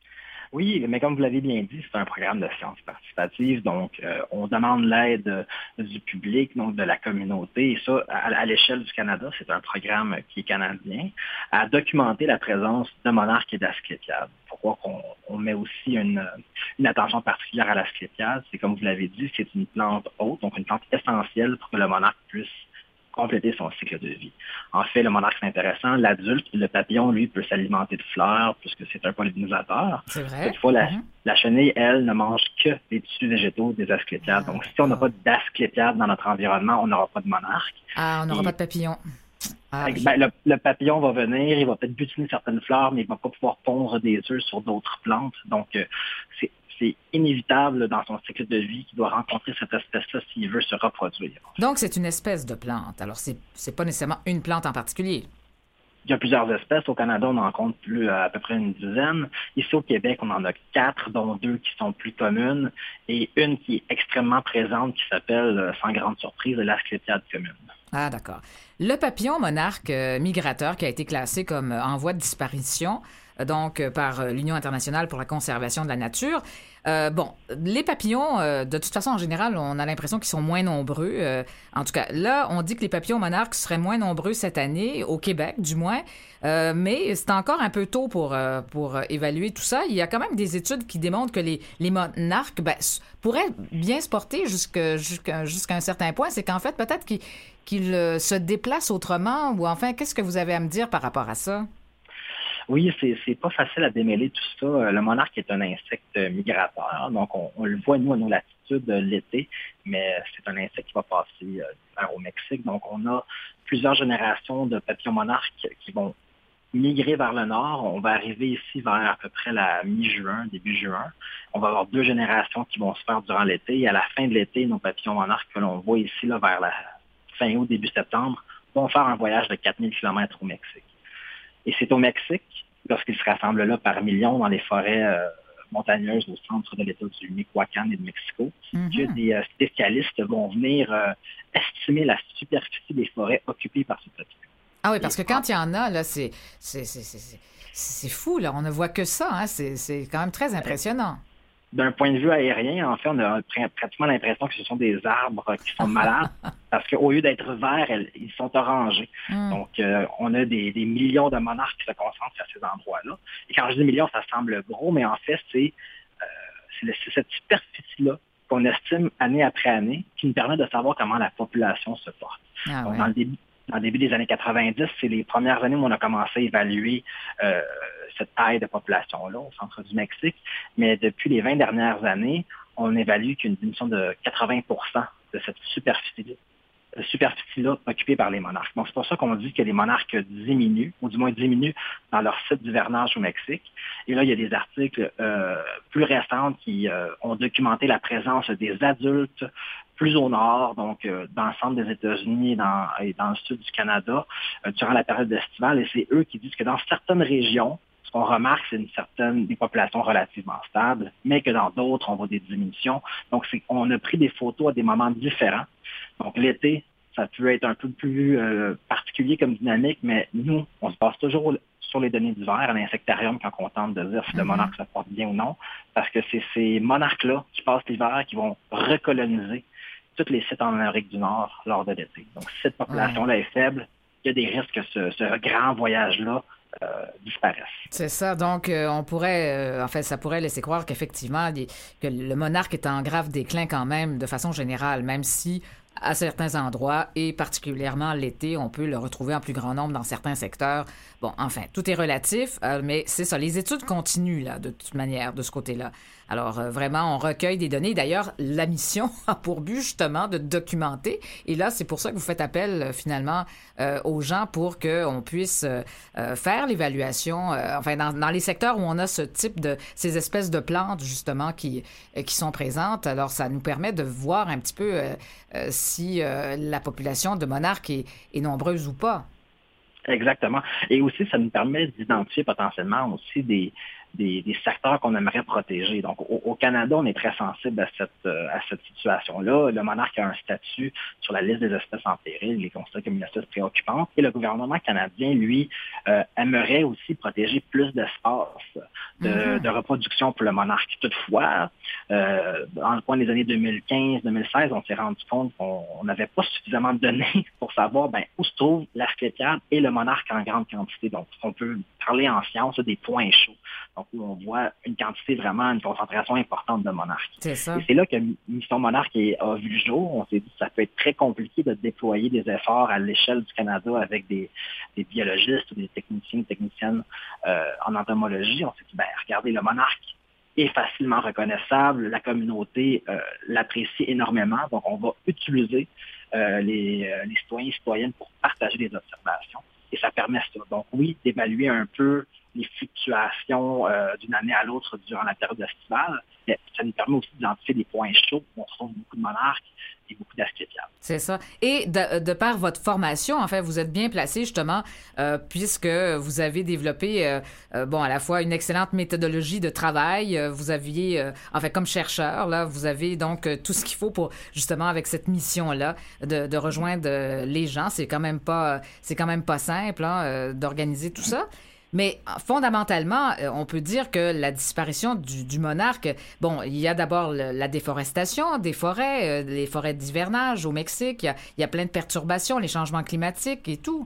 Oui, mais comme vous l'avez bien dit, c'est un programme de sciences participatives, donc euh, on demande l'aide euh, du public, donc de la communauté, et ça, à, à l'échelle du Canada, c'est un programme qui est canadien, à documenter la présence de monarques et d'asclépiades. Pourquoi qu'on on met aussi une, une attention particulière à l'asclépiade? C'est comme vous l'avez dit, c'est une plante haute, donc une plante essentielle pour que le monarque puisse compléter son cycle de vie. En fait, le monarque, c'est intéressant. L'adulte, le papillon, lui, peut s'alimenter de fleurs puisque c'est un pollinisateur. C'est vrai. Toutefois, la, mm-hmm. la chenille, elle, ne mange que les tissus végétaux des asclépiades. Ah, Donc, si on n'a pas d'asclépiades dans notre environnement, on n'aura pas de monarque. Ah, on n'aura Et, pas de papillon. Ah, ben, oui. le, le papillon va venir, il va peut-être butiner certaines fleurs, mais il ne va pas pouvoir pondre des œufs sur d'autres plantes. Donc, euh, c'est c'est inévitable dans son cycle de vie qu'il doit rencontrer cette espèce-là s'il veut se reproduire. Donc, c'est une espèce de plante. Alors, c'est c'est pas nécessairement une plante en particulier. Il y a plusieurs espèces. Au Canada, on en compte plus à, à peu près une dizaine. Ici, au Québec, on en a quatre, dont deux qui sont plus communes, et une qui est extrêmement présente, qui s'appelle, sans grande surprise, l'asclépiade commune. Ah, d'accord. Le papillon monarque euh, migrateur qui a été classé comme euh, en voie de disparition, euh, donc euh, par euh, l'Union internationale pour la conservation de la nature. Euh, bon, les papillons, euh, de toute façon, en général, on a l'impression qu'ils sont moins nombreux. Euh, en tout cas, là, on dit que les papillons monarques seraient moins nombreux cette année, au Québec du moins, euh, mais c'est encore un peu tôt pour, euh, pour euh, évaluer tout ça. Il y a quand même des études qui démontrent que les, les monarques ben, pourraient bien se porter jusqu'à, jusqu'à, jusqu'à un certain point. C'est qu'en fait, peut-être qu'ils, qu'ils euh, se déplacent autrement, ou enfin, qu'est-ce que vous avez à me dire par rapport à ça? Oui, c'est, c'est pas facile à démêler tout ça. Le monarque est un insecte migrateur, donc on, on le voit, nous, à nos latitudes l'été, mais c'est un insecte qui va passer euh, l'hiver au Mexique. Donc, on a plusieurs générations de papillons monarques qui vont migrer vers le nord. On va arriver ici vers à peu près la mi-juin, début juin. On va avoir deux générations qui vont se faire durant l'été. Et à la fin de l'été, nos papillons monarques que l'on voit ici, là, vers la fin août, début septembre, vont faire un voyage de quatre mille kilomètres au Mexique. Et c'est au Mexique, lorsqu'ils se rassemblent là par millions dans les forêts euh, montagneuses au centre de l'État du Michoacán et de Mexico, mm-hmm. que des euh, spécialistes vont venir euh, estimer la superficie des forêts occupées par ce papillon. Ah oui, parce que quand il y en a, là, c'est, c'est, c'est, c'est, c'est fou, là. On ne voit que ça, hein. C'est, c'est quand même très impressionnant. D'un point de vue aérien, en fait, on a pratiquement l'impression que ce sont des arbres qui sont malades parce qu'au lieu d'être verts, elles, ils sont orangés. Mm. Donc, euh, on a des, des millions de monarques qui se concentrent à ces endroits-là. Et quand je dis millions, ça semble gros, mais en fait, c'est, euh, c'est, le, c'est cette superficie-là qu'on estime année après année qui nous permet de savoir comment la population se porte. Ah, Donc, ouais. dans le début, Dans le début des années quatre-vingt-dix, c'est les premières années où on a commencé à évaluer euh, cette taille de population-là au centre du Mexique. Mais depuis les vingt dernières années, on évalue qu'une diminution de quatre-vingts pour cent de cette superficie-là, euh, superficie-là occupée par les monarques. Donc, c'est pour ça qu'on dit que les monarques diminuent, ou du moins diminuent dans leur site d'hivernage au Mexique. Et là, il y a des articles euh, plus récents qui euh, ont documenté la présence des adultes plus au nord, donc euh, dans le centre des États-Unis et dans, et dans le sud du Canada, euh, durant la période estivale. Et c'est eux qui disent que dans certaines régions, ce qu'on remarque, c'est une certaine des populations relativement stables, mais que dans d'autres, on voit des diminutions. Donc, c'est, on a pris des photos à des moments différents. Donc, l'été, ça peut être un peu plus euh, particulier comme dynamique, mais nous, on se base toujours sur les données d'hiver à l'insectarium quand on tente de dire si le monarque se porte bien ou non, parce que c'est ces monarques-là qui passent l'hiver qui vont recoloniser tous les sites en Amérique du Nord lors de l'été. Donc, si cette population-là est faible, il y a des risques que ce, ce grand voyage-là euh, disparaisse. C'est ça. Donc, euh, on pourrait, euh, en fait, ça pourrait laisser croire qu'effectivement, les, que le monarque est en grave déclin quand même, de façon générale, même si à certains endroits, et particulièrement l'été, on peut le retrouver en plus grand nombre dans certains secteurs. Bon, enfin, tout est relatif, euh, mais c'est ça. Les études continuent, là, de toute manière, de ce côté-là. Alors, euh, vraiment, on recueille des données. D'ailleurs, la mission a pour but, justement, de documenter. Et là, c'est pour ça que vous faites appel, euh, finalement, euh, aux gens pour qu'on puisse euh, euh, faire l'évaluation, euh, enfin, dans, dans les secteurs où on a ce type de, ces espèces de plantes, justement, qui, euh, qui sont présentes. Alors, ça nous permet de voir un petit peu euh, euh, si euh, la population de monarques est, est nombreuse ou pas. Exactement. Et aussi, ça nous permet d'identifier potentiellement aussi des, des, des secteurs qu'on aimerait protéger. Donc, au, au Canada, on est très sensible à cette, euh, à cette situation-là. Le monarque a un statut sur la liste des espèces en péril. Il est considéré comme une espèce préoccupante. Et le gouvernement canadien, lui, euh, aimerait aussi protéger plus d'espace de, mm-hmm. de reproduction pour le monarque. Toutefois, euh, dans le coin des années deux mille quinze deux mille seize, on s'est rendu compte qu'on n'avait pas suffisamment de données pour savoir ben, où se trouve l'asclépiade et le monarque en grande quantité. Donc, on peut parler en science des points chauds. Donc, où on voit une quantité vraiment, une concentration importante de monarques. C'est ça. Et c'est là que Mission Monarque a vu le jour. On s'est dit que ça peut être très compliqué de déployer des efforts à l'échelle du Canada avec des, des biologistes ou des techniciens, techniciennes euh, en entomologie. On s'est dit, ben, regardez, le monarque est facilement reconnaissable. La communauté euh, l'apprécie énormément. Donc, on va utiliser euh, les, euh, les citoyens et citoyennes pour partager des observations. Et ça permet ça. Donc, oui, d'évaluer un peu les fluctuations euh, d'une année à l'autre durant la période estivale, mais ça nous permet aussi d'identifier des points chauds où on trouve beaucoup de monarques et beaucoup d'asclépiades. C'est ça. Et de, de par votre formation, en fait, vous êtes bien placé justement, euh, puisque vous avez développé, euh, euh, bon, à la fois une excellente méthodologie de travail. Euh, vous aviez, euh, en fait, comme chercheur, là, vous avez donc euh, tout ce qu'il faut pour justement avec cette mission-là de, de rejoindre euh, les gens. C'est quand même pas, c'est quand même pas simple hein, euh, d'organiser tout ça. Mais fondamentalement, on peut dire que la disparition du, du monarque, bon, il y a d'abord le, la déforestation des forêts, euh, les forêts d'hivernage au Mexique, il y, a, il y a plein de perturbations, les changements climatiques et tout.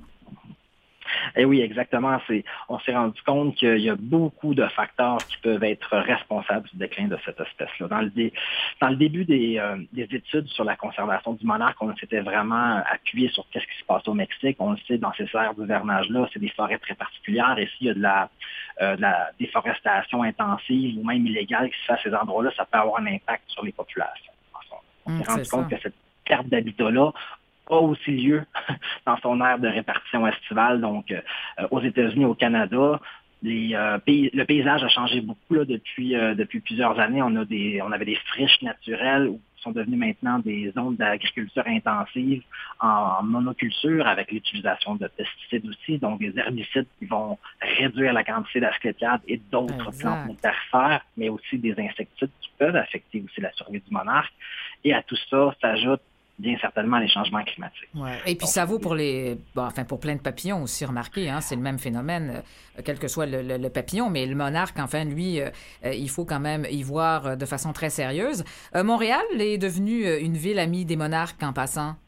Eh oui, exactement. C'est, on s'est rendu compte qu'il y a beaucoup de facteurs qui peuvent être responsables du déclin de cette espèce-là. Dans le, dé, dans le début des, euh, des études sur la conservation du monarque, on s'était vraiment appuyé sur ce qui se passe au Mexique. On le sait, dans ces aires d'hivernage-là, c'est des forêts très particulières. Et s'il y a de la, euh, de la déforestation intensive ou même illégale qui se fait à ces endroits-là, ça peut avoir un impact sur les populations. On s'est mmh, rendu compte ça. que cette perte d'habitat-là a aussi lieu dans son aire de répartition estivale. Donc, euh, aux États-Unis, au Canada, les, euh, pays, le paysage a changé beaucoup là, depuis, euh, depuis plusieurs années. On a des, on avait des friches naturelles qui sont devenues maintenant des zones d'agriculture intensive en monoculture avec l'utilisation de pesticides aussi, donc des herbicides qui vont réduire la quantité d'asclépiades et d'autres exact. plantes métallifères, mais aussi des insecticides qui peuvent affecter aussi la survie du monarque. Et à tout ça s'ajoute bien certainement les changements climatiques. Ouais. Et puis Donc, ça vaut pour les, bon, enfin pour plein de papillons aussi, remarquez, hein, c'est le même phénomène, euh, quel que soit le, le, le papillon, mais le monarque, enfin lui, euh, il faut quand même y voir euh, de façon très sérieuse. Euh, Montréal est devenue une ville amie des monarques en passant.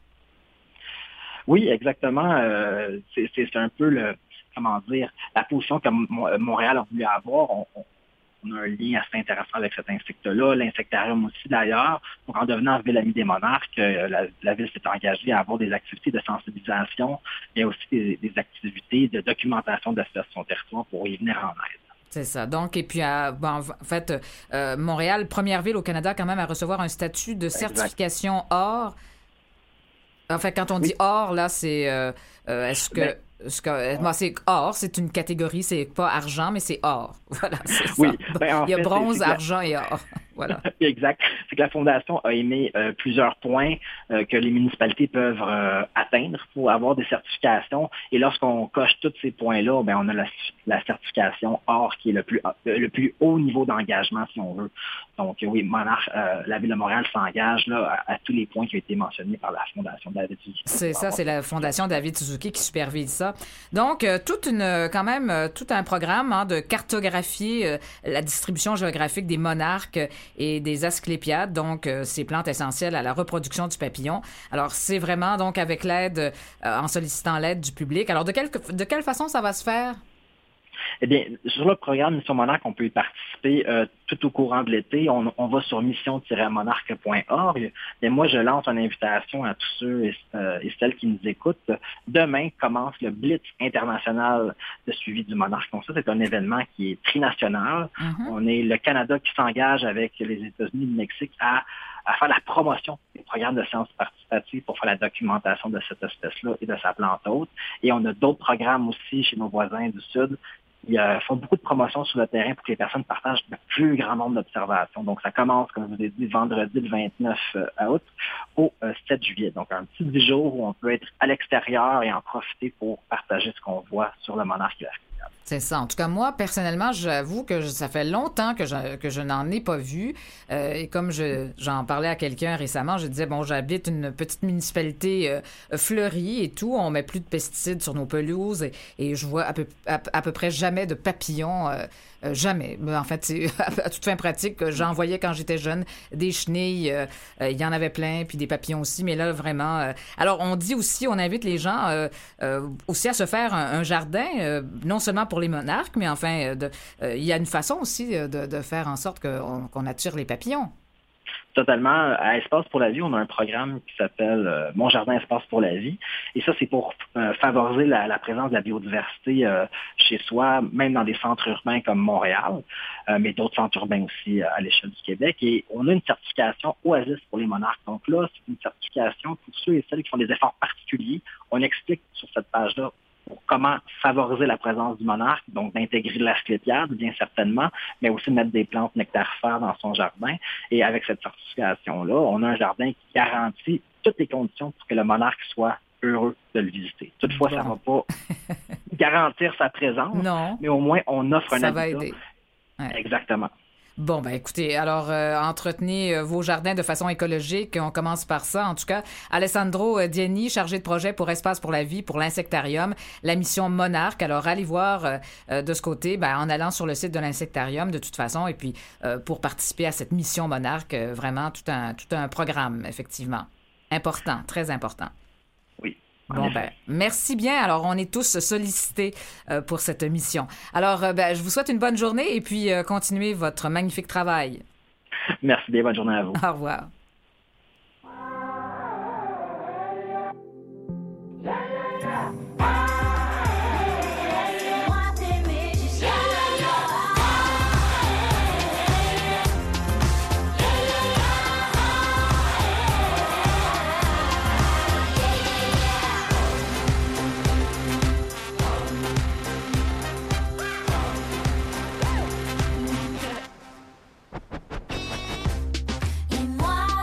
Oui, exactement. Euh, c'est, c'est un peu le, comment dire, la position que Montréal a voulu avoir. On, on, On a un lien assez intéressant avec cet insecte-là, l'insectarium aussi d'ailleurs. Donc, en devenant ville amie des monarques, la, la ville s'est engagée à avoir des activités de sensibilisation, mais aussi des, des activités de documentation d'espèces sur son territoire pour y venir en aide. C'est ça. Donc, et puis, à, bon, en fait, euh, Montréal, première ville au Canada quand même à recevoir un statut de certification exact. or. En fait, quand on oui. dit or, là, c'est... Euh, euh, est-ce que... Ben, Ce que, moi, c'est or, c'est une catégorie, c'est pas argent, mais c'est or. Voilà, c'est ça. Oui, ben, il y a fait, bronze, c'est, c'est argent et or. Voilà. Exact. C'est que la Fondation a émis euh, plusieurs points euh, que les municipalités peuvent euh, atteindre pour avoir des certifications. Et lorsqu'on coche tous ces points-là, ben, on a la, la certification or qui est le plus, le plus haut niveau d'engagement, si on veut. Donc, oui, Monarque, euh, la Ville de Montréal s'engage là, à, à tous les points qui ont été mentionnés par la Fondation David Suzuki. C'est ça, c'est la Fondation David Suzuki qui supervise ça. Donc, euh, toute une, quand même, euh, tout un programme hein, de cartographier euh, la distribution géographique des monarques et des asclépiades, donc euh, ces plantes essentielles à la reproduction du papillon. Alors, c'est vraiment donc avec l'aide, euh, en sollicitant l'aide du public. Alors, de quelle, de quelle façon ça va se faire? Eh bien, sur le programme Mission Monarque, on peut y participer euh, tout au courant de l'été. On, on va sur mission tiret monarque point org. Et moi, je lance une invitation à tous ceux et, euh, et celles qui nous écoutent. Demain commence le Blitz international de suivi du monarque. Donc ça, c'est un événement qui est trinational. Mm-hmm. On est le Canada qui s'engage avec les États-Unis et le Mexique à, à faire la promotion des programmes de sciences participatives pour faire la documentation de cette espèce-là et de sa plante hôte. Et on a d'autres programmes aussi chez nos voisins du Sud. Ils euh, font beaucoup de promotions sur le terrain pour que les personnes partagent le plus grand nombre d'observations. Donc, ça commence, comme je vous ai dit, vendredi le vingt-neuf août au euh, sept juillet. Donc, un petit dix jours où on peut être à l'extérieur et en profiter pour partager ce qu'on voit sur le monarque. incroyable. C'est ça. En tout cas, moi, personnellement, j'avoue que je, ça fait longtemps que je, que je n'en ai pas vu. Euh, et comme je, j'en parlais à quelqu'un récemment, je disais, bon, j'habite une petite municipalité euh, fleurie et tout. On met plus de pesticides sur nos pelouses et, et je vois à peu, à, à peu près jamais de papillons. Euh, euh, jamais. Mais en fait, c'est à toute fin pratique. J'en voyais quand j'étais jeune des chenilles. Euh, euh, il y en avait plein, puis des papillons aussi. Mais là, vraiment... Euh... Alors, on dit aussi, on invite les gens euh, euh, aussi à se faire un, un jardin, euh, non seulement pour les monarques, mais enfin, de, euh, il y a une façon aussi de, de faire en sorte qu'on, qu'on attire les papillons. Totalement. À Espace pour la vie, on a un programme qui s'appelle euh, Mon jardin Espace pour la vie. Et ça, c'est pour euh, favoriser la, la présence de la biodiversité euh, chez soi, même dans des centres urbains comme Montréal, euh, mais d'autres centres urbains aussi euh, à l'échelle du Québec. Et on a une certification Oasis pour les monarques. Donc là, c'est une certification pour ceux et celles qui font des efforts particuliers. On explique sur cette page-là pour comment favoriser la présence du monarque, donc d'intégrer de l'asclépiade, bien certainement, mais aussi de mettre des plantes nectarifères dans son jardin. Et avec cette certification-là, on a un jardin qui garantit toutes les conditions pour que le monarque soit heureux de le visiter. Toutefois, bon. Ça ne va pas garantir sa présence, non. Mais au moins, on offre un ça habitat. Va aider. Ouais. Exactement. Bon, ben écoutez, alors euh, entretenez euh, vos jardins de façon écologique. On commence par ça. En tout cas, Alessandro Dieni, chargé de projet pour Espace pour la vie, pour l'Insectarium, la mission Monarque. Alors, allez voir euh, de ce côté, ben, en allant sur le site de l'Insectarium, de toute façon, et puis euh, pour participer à cette mission Monarque, euh, vraiment tout un, tout un programme, effectivement. Important, très important. Oui. Bon, ben, merci bien. Alors, on est tous sollicités euh, pour cette mission. Alors, euh, ben, je vous souhaite une bonne journée et puis euh, continuez votre magnifique travail. Merci bien. Bonne journée à vous. Au revoir. Et moi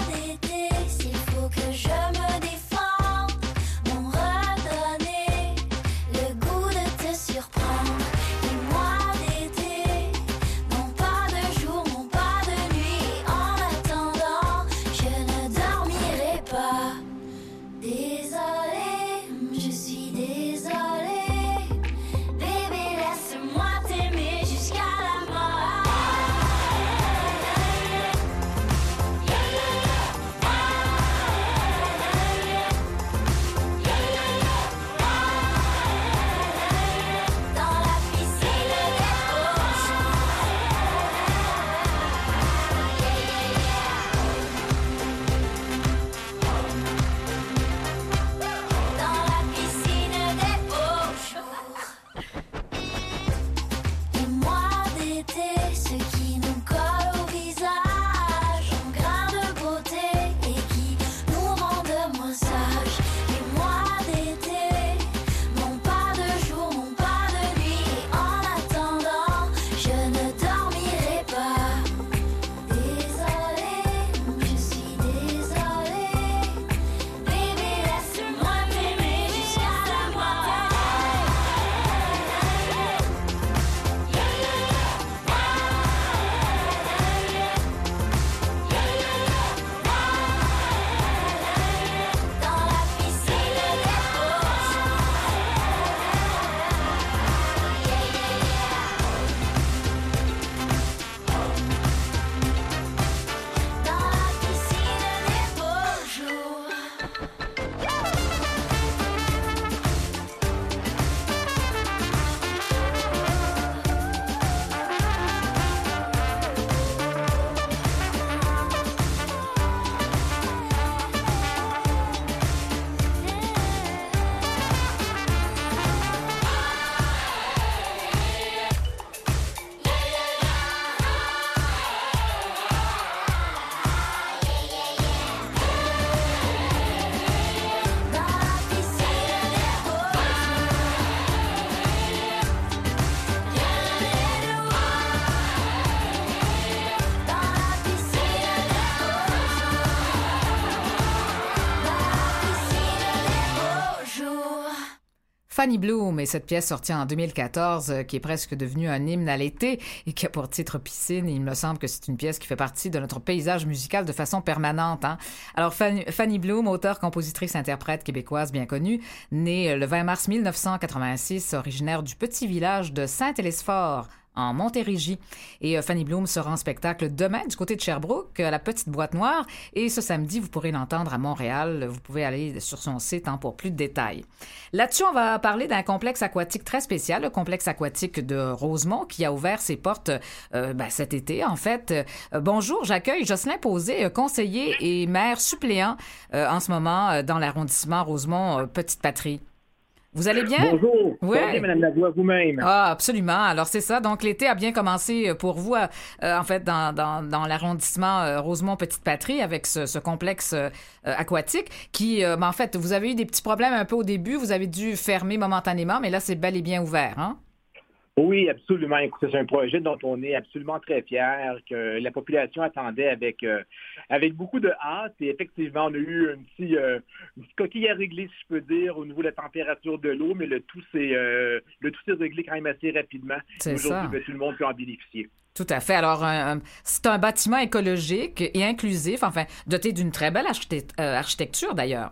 Fanny Bloom et cette pièce sortie en deux mille quatorze euh, qui est presque devenue un hymne à l'été et qui a pour titre Piscine. Il me semble que c'est une pièce qui fait partie de notre paysage musical de façon permanente. Hein? Alors Fanny, Fanny Bloom, auteure, compositrice, interprète québécoise bien connue, née le vingt mars mille neuf cent quatre-vingt-six, originaire du petit village de Saint-Élesphore, en Montérégie. Et euh, Fanny Bloom sera en spectacle demain du côté de Sherbrooke, à la Petite Boîte Noire. Et ce samedi, vous pourrez l'entendre à Montréal. Vous pouvez aller sur son site hein, pour plus de détails. Là-dessus, on va parler d'un complexe aquatique très spécial, le complexe aquatique de Rosemont, qui a ouvert ses portes euh, ben, cet été, en fait. Euh, bonjour, j'accueille Jocelyn Posé, conseiller et maire suppléant euh, en ce moment euh, dans l'arrondissement Rosemont-Petite-Patrie. Vous allez bien? Bonjour. Oui. Bonjour, Mme Lavoie, vous-même. Ah, absolument. Alors, c'est ça. Donc, l'été a bien commencé pour vous, euh, en fait, dans, dans, dans l'arrondissement euh, Rosemont-Petite-Patrie avec ce, ce complexe euh, aquatique qui, euh, ben, en fait, vous avez eu des petits problèmes un peu au début. Vous avez dû fermer momentanément, mais là, c'est bel et bien ouvert, hein? Oui, absolument. Écoutez, c'est un projet dont on est absolument très fiers, que la population attendait avec euh, avec beaucoup de hâte. Et effectivement, on a eu un petit, euh, une petite coquille à régler, si je peux dire, au niveau de la température de l'eau, mais le tout s'est euh, le tout s'est réglé quand même assez rapidement. C'est Aujourd'hui, ça. ben, tout le monde peut en bénéficier. Tout à fait. Alors, un- un- c'est un bâtiment écologique et inclusif, enfin, doté d'une très belle architect- euh, architecture, d'ailleurs.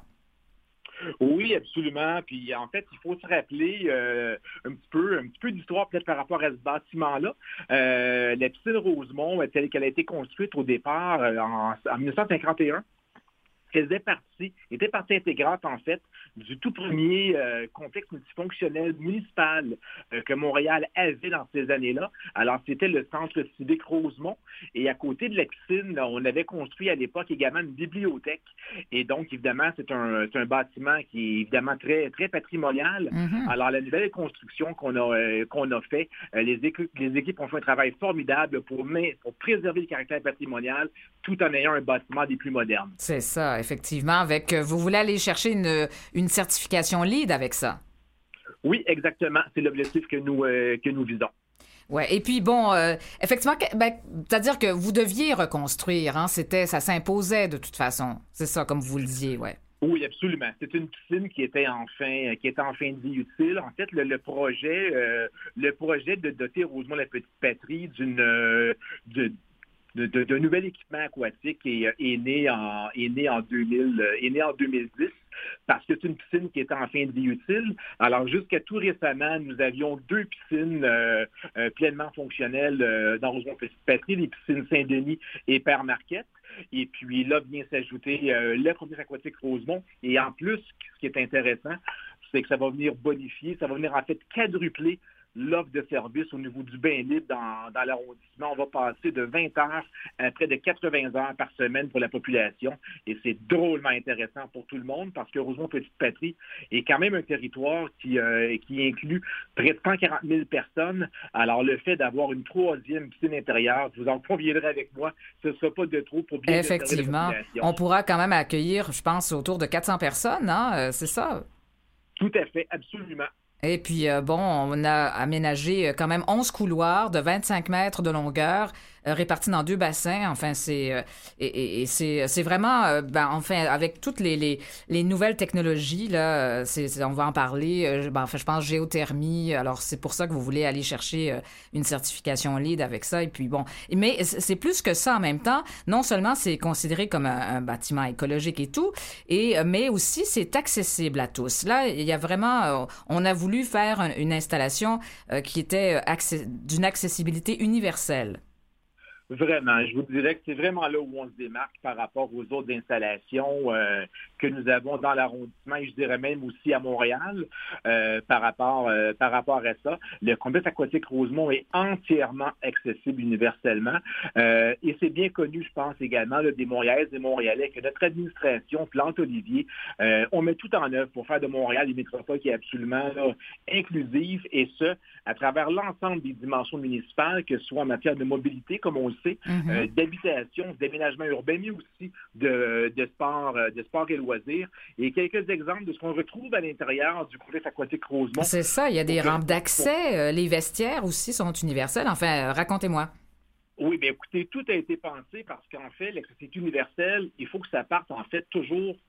Oui, absolument. Puis en fait, il faut se rappeler euh, un petit peu, un petit peu d'histoire peut-être par rapport à ce bâtiment-là. Euh, la piscine Rosemont, telle qu'elle a été construite au départ euh, en, en mille neuf cent cinquante et un, faisait partie, était partie intégrante en fait du tout premier euh, complexe multifonctionnel municipal euh, que Montréal avait dans ces années-là. Alors c'était le centre civique Rosemont et à côté de la piscine, là, on avait construit à l'époque également une bibliothèque et donc évidemment c'est un, c'est un bâtiment qui est évidemment très très patrimonial. Mhm. Alors la nouvelle construction qu'on a euh, qu'on a fait, euh, les équipes les équipes ont fait un travail formidable pour, pour préserver le caractère patrimonial tout en ayant un bâtiment des plus modernes. C'est ça, effectivement. Avec, euh, vous voulez aller chercher une, une certification LEED avec ça? Oui, exactement. C'est l'objectif que nous, euh, que nous visons. Ouais. Et puis bon, euh, effectivement, que- ben, c'est-à-dire que vous deviez reconstruire, hein, c'était, ça s'imposait de toute façon. C'est ça, comme vous le disiez, ouais. Oui, absolument. C'est une piscine qui était en fin, qui était en fin de vie utile. En fait, le, le projet, euh, le projet de doter Rosemont la Petite Patrie d'une euh, de, de, de, d'un nouvel équipement aquatique est, est né en est né en deux mille est né en deux mille dix parce que c'est une piscine qui était en fin de vie utile. Alors jusqu'à tout récemment, nous avions deux piscines euh, euh, pleinement fonctionnelles euh, dans Rosemont Petite Patrie, les piscines Saint-Denis et Père Marquette. Et puis là vient s'ajouter euh, le complexe aquatique Rosemont. Et en plus, ce qui est intéressant, c'est que ça va venir bonifier, ça va venir en fait quadrupler l'offre de service au niveau du bain libre dans, dans l'arrondissement. On va passer de vingt heures à près de quatre-vingts heures par semaine pour la population. Et c'est drôlement intéressant pour tout le monde parce que Rosemont Petite Patrie est quand même un territoire qui, euh, qui inclut près de cent quarante mille personnes. Alors le fait d'avoir une troisième piscine intérieure, vous en conviendrez avec moi, ce ne sera pas de trop pour bien desservir la Effectivement. population. On pourra quand même accueillir, je pense, autour de quatre cents personnes, hein, euh, c'est ça? Tout à fait, absolument. Et puis, euh, bon, on a aménagé euh, quand même onze couloirs de vingt-cinq mètres de longueur, euh, répartis dans deux bassins. Enfin, c'est euh, et, et, et c'est, c'est vraiment, euh, ben, enfin, avec toutes les, les, les nouvelles technologies, là, euh, c'est, c'est- on va en parler. euh, ben, enfin, je pense géothermie. Alors, c'est pour ça que vous voulez aller chercher euh, une certification LEED avec ça. Et puis, bon, mais c'est c'est plus que ça en même temps. Non seulement c'est considéré comme un, un bâtiment écologique et tout, et euh, mais aussi c'est accessible à tous. Là, il y a vraiment, euh, on a voulu faire un- une installation euh, qui était euh, accé- d'une accessibilité universelle. Vraiment, je vous dirais que c'est vraiment là où on se démarque par rapport aux autres installations euh, que nous avons dans l'arrondissement et je dirais même aussi à Montréal euh, par rapport euh, par rapport à ça. Le complexe aquatique Rosemont est entièrement accessible universellement euh, et c'est bien connu, je pense également, là, des Montréalaises et Montréalais que notre administration, Plante Olivier, euh, on met tout en œuvre pour faire de Montréal une métropole qui est absolument là, inclusive et ce, à travers l'ensemble des dimensions municipales, que ce soit en matière de mobilité, comme on le sait, Mhm. euh, d'habitation, d'aménagement urbain, mais aussi de, de sport, euh, de sport et loisirs. Et quelques exemples de ce qu'on retrouve à l'intérieur du complexe aquatique Rosemont. C'est ça, il y a des Pour que- rampes d'accès, euh, les vestiaires aussi sont universels. Enfin, euh, racontez-moi. Oui, bien écoutez, tout a été pensé parce qu'en fait, l'accessibilité universelle, il faut que ça parte en fait toujours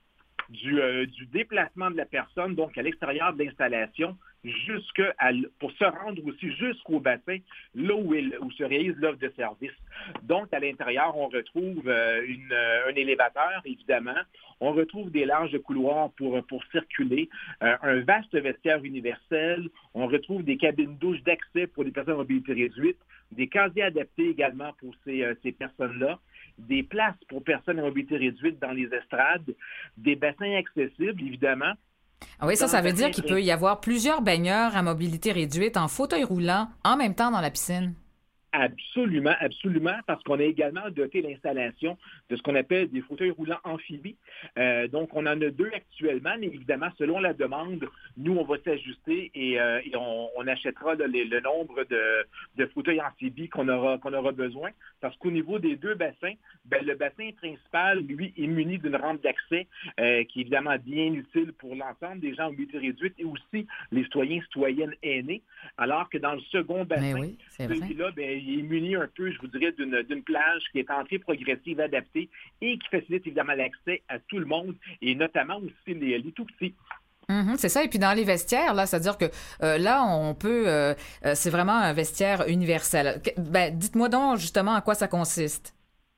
du, euh, du déplacement de la personne, donc à l'extérieur de l'installation, jusque à, pour se rendre aussi jusqu'au bassin, là où, il, où se réalise l'offre de service. Donc, à l'intérieur, on retrouve euh, une, euh, un élévateur, évidemment. On retrouve des larges couloirs pour, pour circuler, euh, un vaste vestiaire universel. On retrouve des cabines douches d'accès pour les personnes à mobilité réduite, des casiers adaptés également pour ces, euh, ces personnes-là, des places pour personnes à mobilité réduite dans les estrades, des bassins accessibles, évidemment. Ah oui, ça, ça veut dire qu'il peut y avoir plusieurs baigneurs à mobilité réduite en fauteuil roulant en même temps dans la piscine. Absolument, absolument, parce qu'on a également doté l'installation de ce qu'on appelle des fauteuils roulants amphibies. Euh, donc, on en a deux actuellement, mais évidemment, selon la demande, nous, on va s'ajuster et, euh, et on, on achètera là, les, le nombre de, de fauteuils amphibies qu'on aura, qu'on aura besoin, parce qu'au niveau des deux bassins, ben, le bassin principal, lui, est muni d'une rampe d'accès euh, qui est évidemment bien utile pour l'ensemble des gens en mobilité réduite et aussi les citoyens, citoyennes aînés, alors que dans le second bassin, oui, celui-là, ben, il est muni un peu, je vous dirais, d'une, d'une plage qui est entrée progressive, adaptée et qui facilite évidemment l'accès à tout le monde et notamment aussi les, les tout-petits. Mm-hmm, c'est ça. Et puis dans les vestiaires, là, c'est-à-dire que euh, là, on peut... Euh, euh, c'est vraiment un vestiaire universel. Ben, dites-moi donc justement en quoi ça consiste.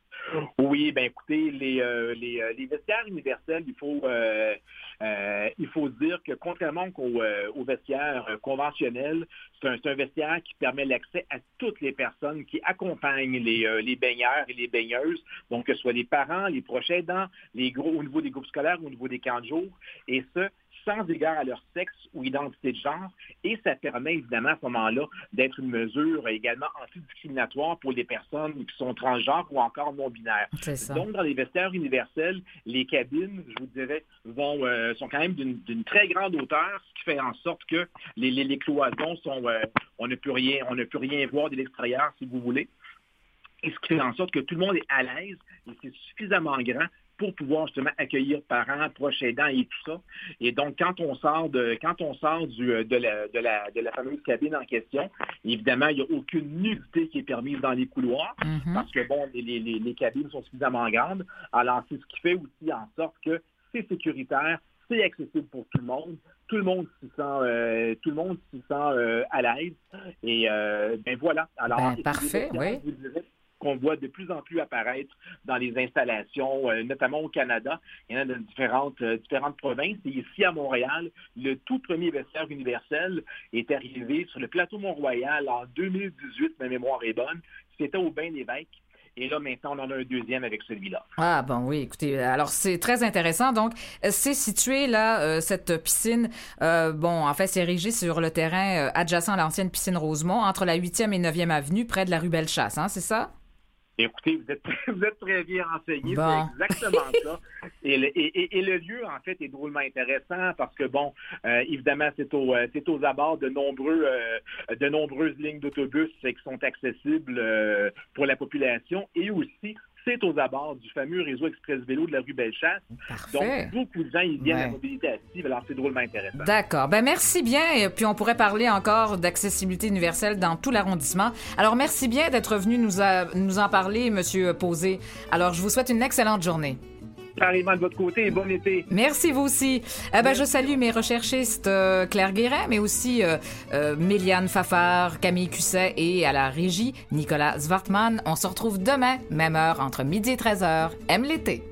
Oui, bien écoutez, les, euh, les, les vestiaires universels, il faut... Euh, Euh, il faut dire que contrairement qu'au euh, au vestiaire euh, conventionnel, c'est un, c'est un vestiaire qui permet l'accès à toutes les personnes qui accompagnent les, euh, les baigneurs et les baigneuses, donc que ce soit les parents, les proches aidants, les gros, au niveau des groupes scolaires, au niveau des camps de jour, et ce, sans égard à leur sexe ou identité de genre, et ça permet évidemment à ce moment-là d'être une mesure également antidiscriminatoire pour les personnes qui sont transgenres ou encore non-binaires. Donc, dans les vestiaires universels, les cabines, je vous dirais, vont, euh, sont quand même d'une, d'une très grande hauteur, ce qui fait en sorte que les, les, les cloisons sont, euh, on ne peut rien, on ne peut rien voir de l'extérieur, si vous voulez, et ce qui fait en sorte que tout le monde est à l'aise et c'est suffisamment grand pour pouvoir justement accueillir parents, proches aidants et tout ça. Et donc, quand on sort de quand on sort du, de, la, de, la, de la fameuse cabine en question, évidemment, il n'y a aucune nudité qui est permise dans les couloirs, mm-hmm. parce que, bon, les, les, les cabines sont suffisamment grandes. Alors, c'est ce qui fait aussi en sorte que c'est sécuritaire, c'est accessible pour tout le monde. Tout le monde s'y sent, euh, tout le monde s'y sent euh, à l'aise. Et euh, ben voilà. Alors, ben, parfait, oui. Vous direz, qu'on voit de plus en plus apparaître dans les installations, euh, notamment au Canada. Il y en a dans différentes, euh, différentes provinces. Et ici, à Montréal, le tout premier vestiaire universel est arrivé sur le plateau Mont-Royal en deux mille dix-huit, ma mémoire est bonne. C'était au Bain-l'Évêque. Et là, maintenant, on en a un deuxième avec celui-là. Ah, bon, oui, écoutez, alors c'est très intéressant. Donc, c'est situé, là, euh, cette piscine, euh, bon, en fait, c'est érigé sur le terrain euh, adjacent à l'ancienne piscine Rosemont, entre la huitième et neuvième avenue, près de la rue Bellechasse, hein, c'est ça? Écoutez, vous êtes, vous êtes très bien renseigné, bon. C'est exactement ça. Et le, et, et le lieu, en fait, est drôlement intéressant parce que, bon, euh, évidemment, c'est, au, c'est aux abords de, nombreux, euh, de nombreuses lignes d'autobus qui sont accessibles euh, pour la population et aussi, c'est aux abords du fameux réseau Express Vélo de la rue Bellechasse. Parfait. Donc, beaucoup de gens y viennent ouais. à la mobilité active, alors c'est drôlement intéressant. D'accord. Ben merci bien. Et puis, on pourrait parler encore d'accessibilité universelle dans tout l'arrondissement. Alors, merci bien d'être venu nous, a, nous en parler, M. Posé. Alors, je vous souhaite une excellente journée. Pareillement de votre côté et bon été. Merci, vous aussi. Eh ben, je salue mes recherchistes euh, Claire Guérin, mais aussi euh, euh, Méliane Fafard, Camille Cusset et à la régie, Nicolas Zwartman. On se retrouve demain, même heure, entre midi et treize heures. Aime l'été.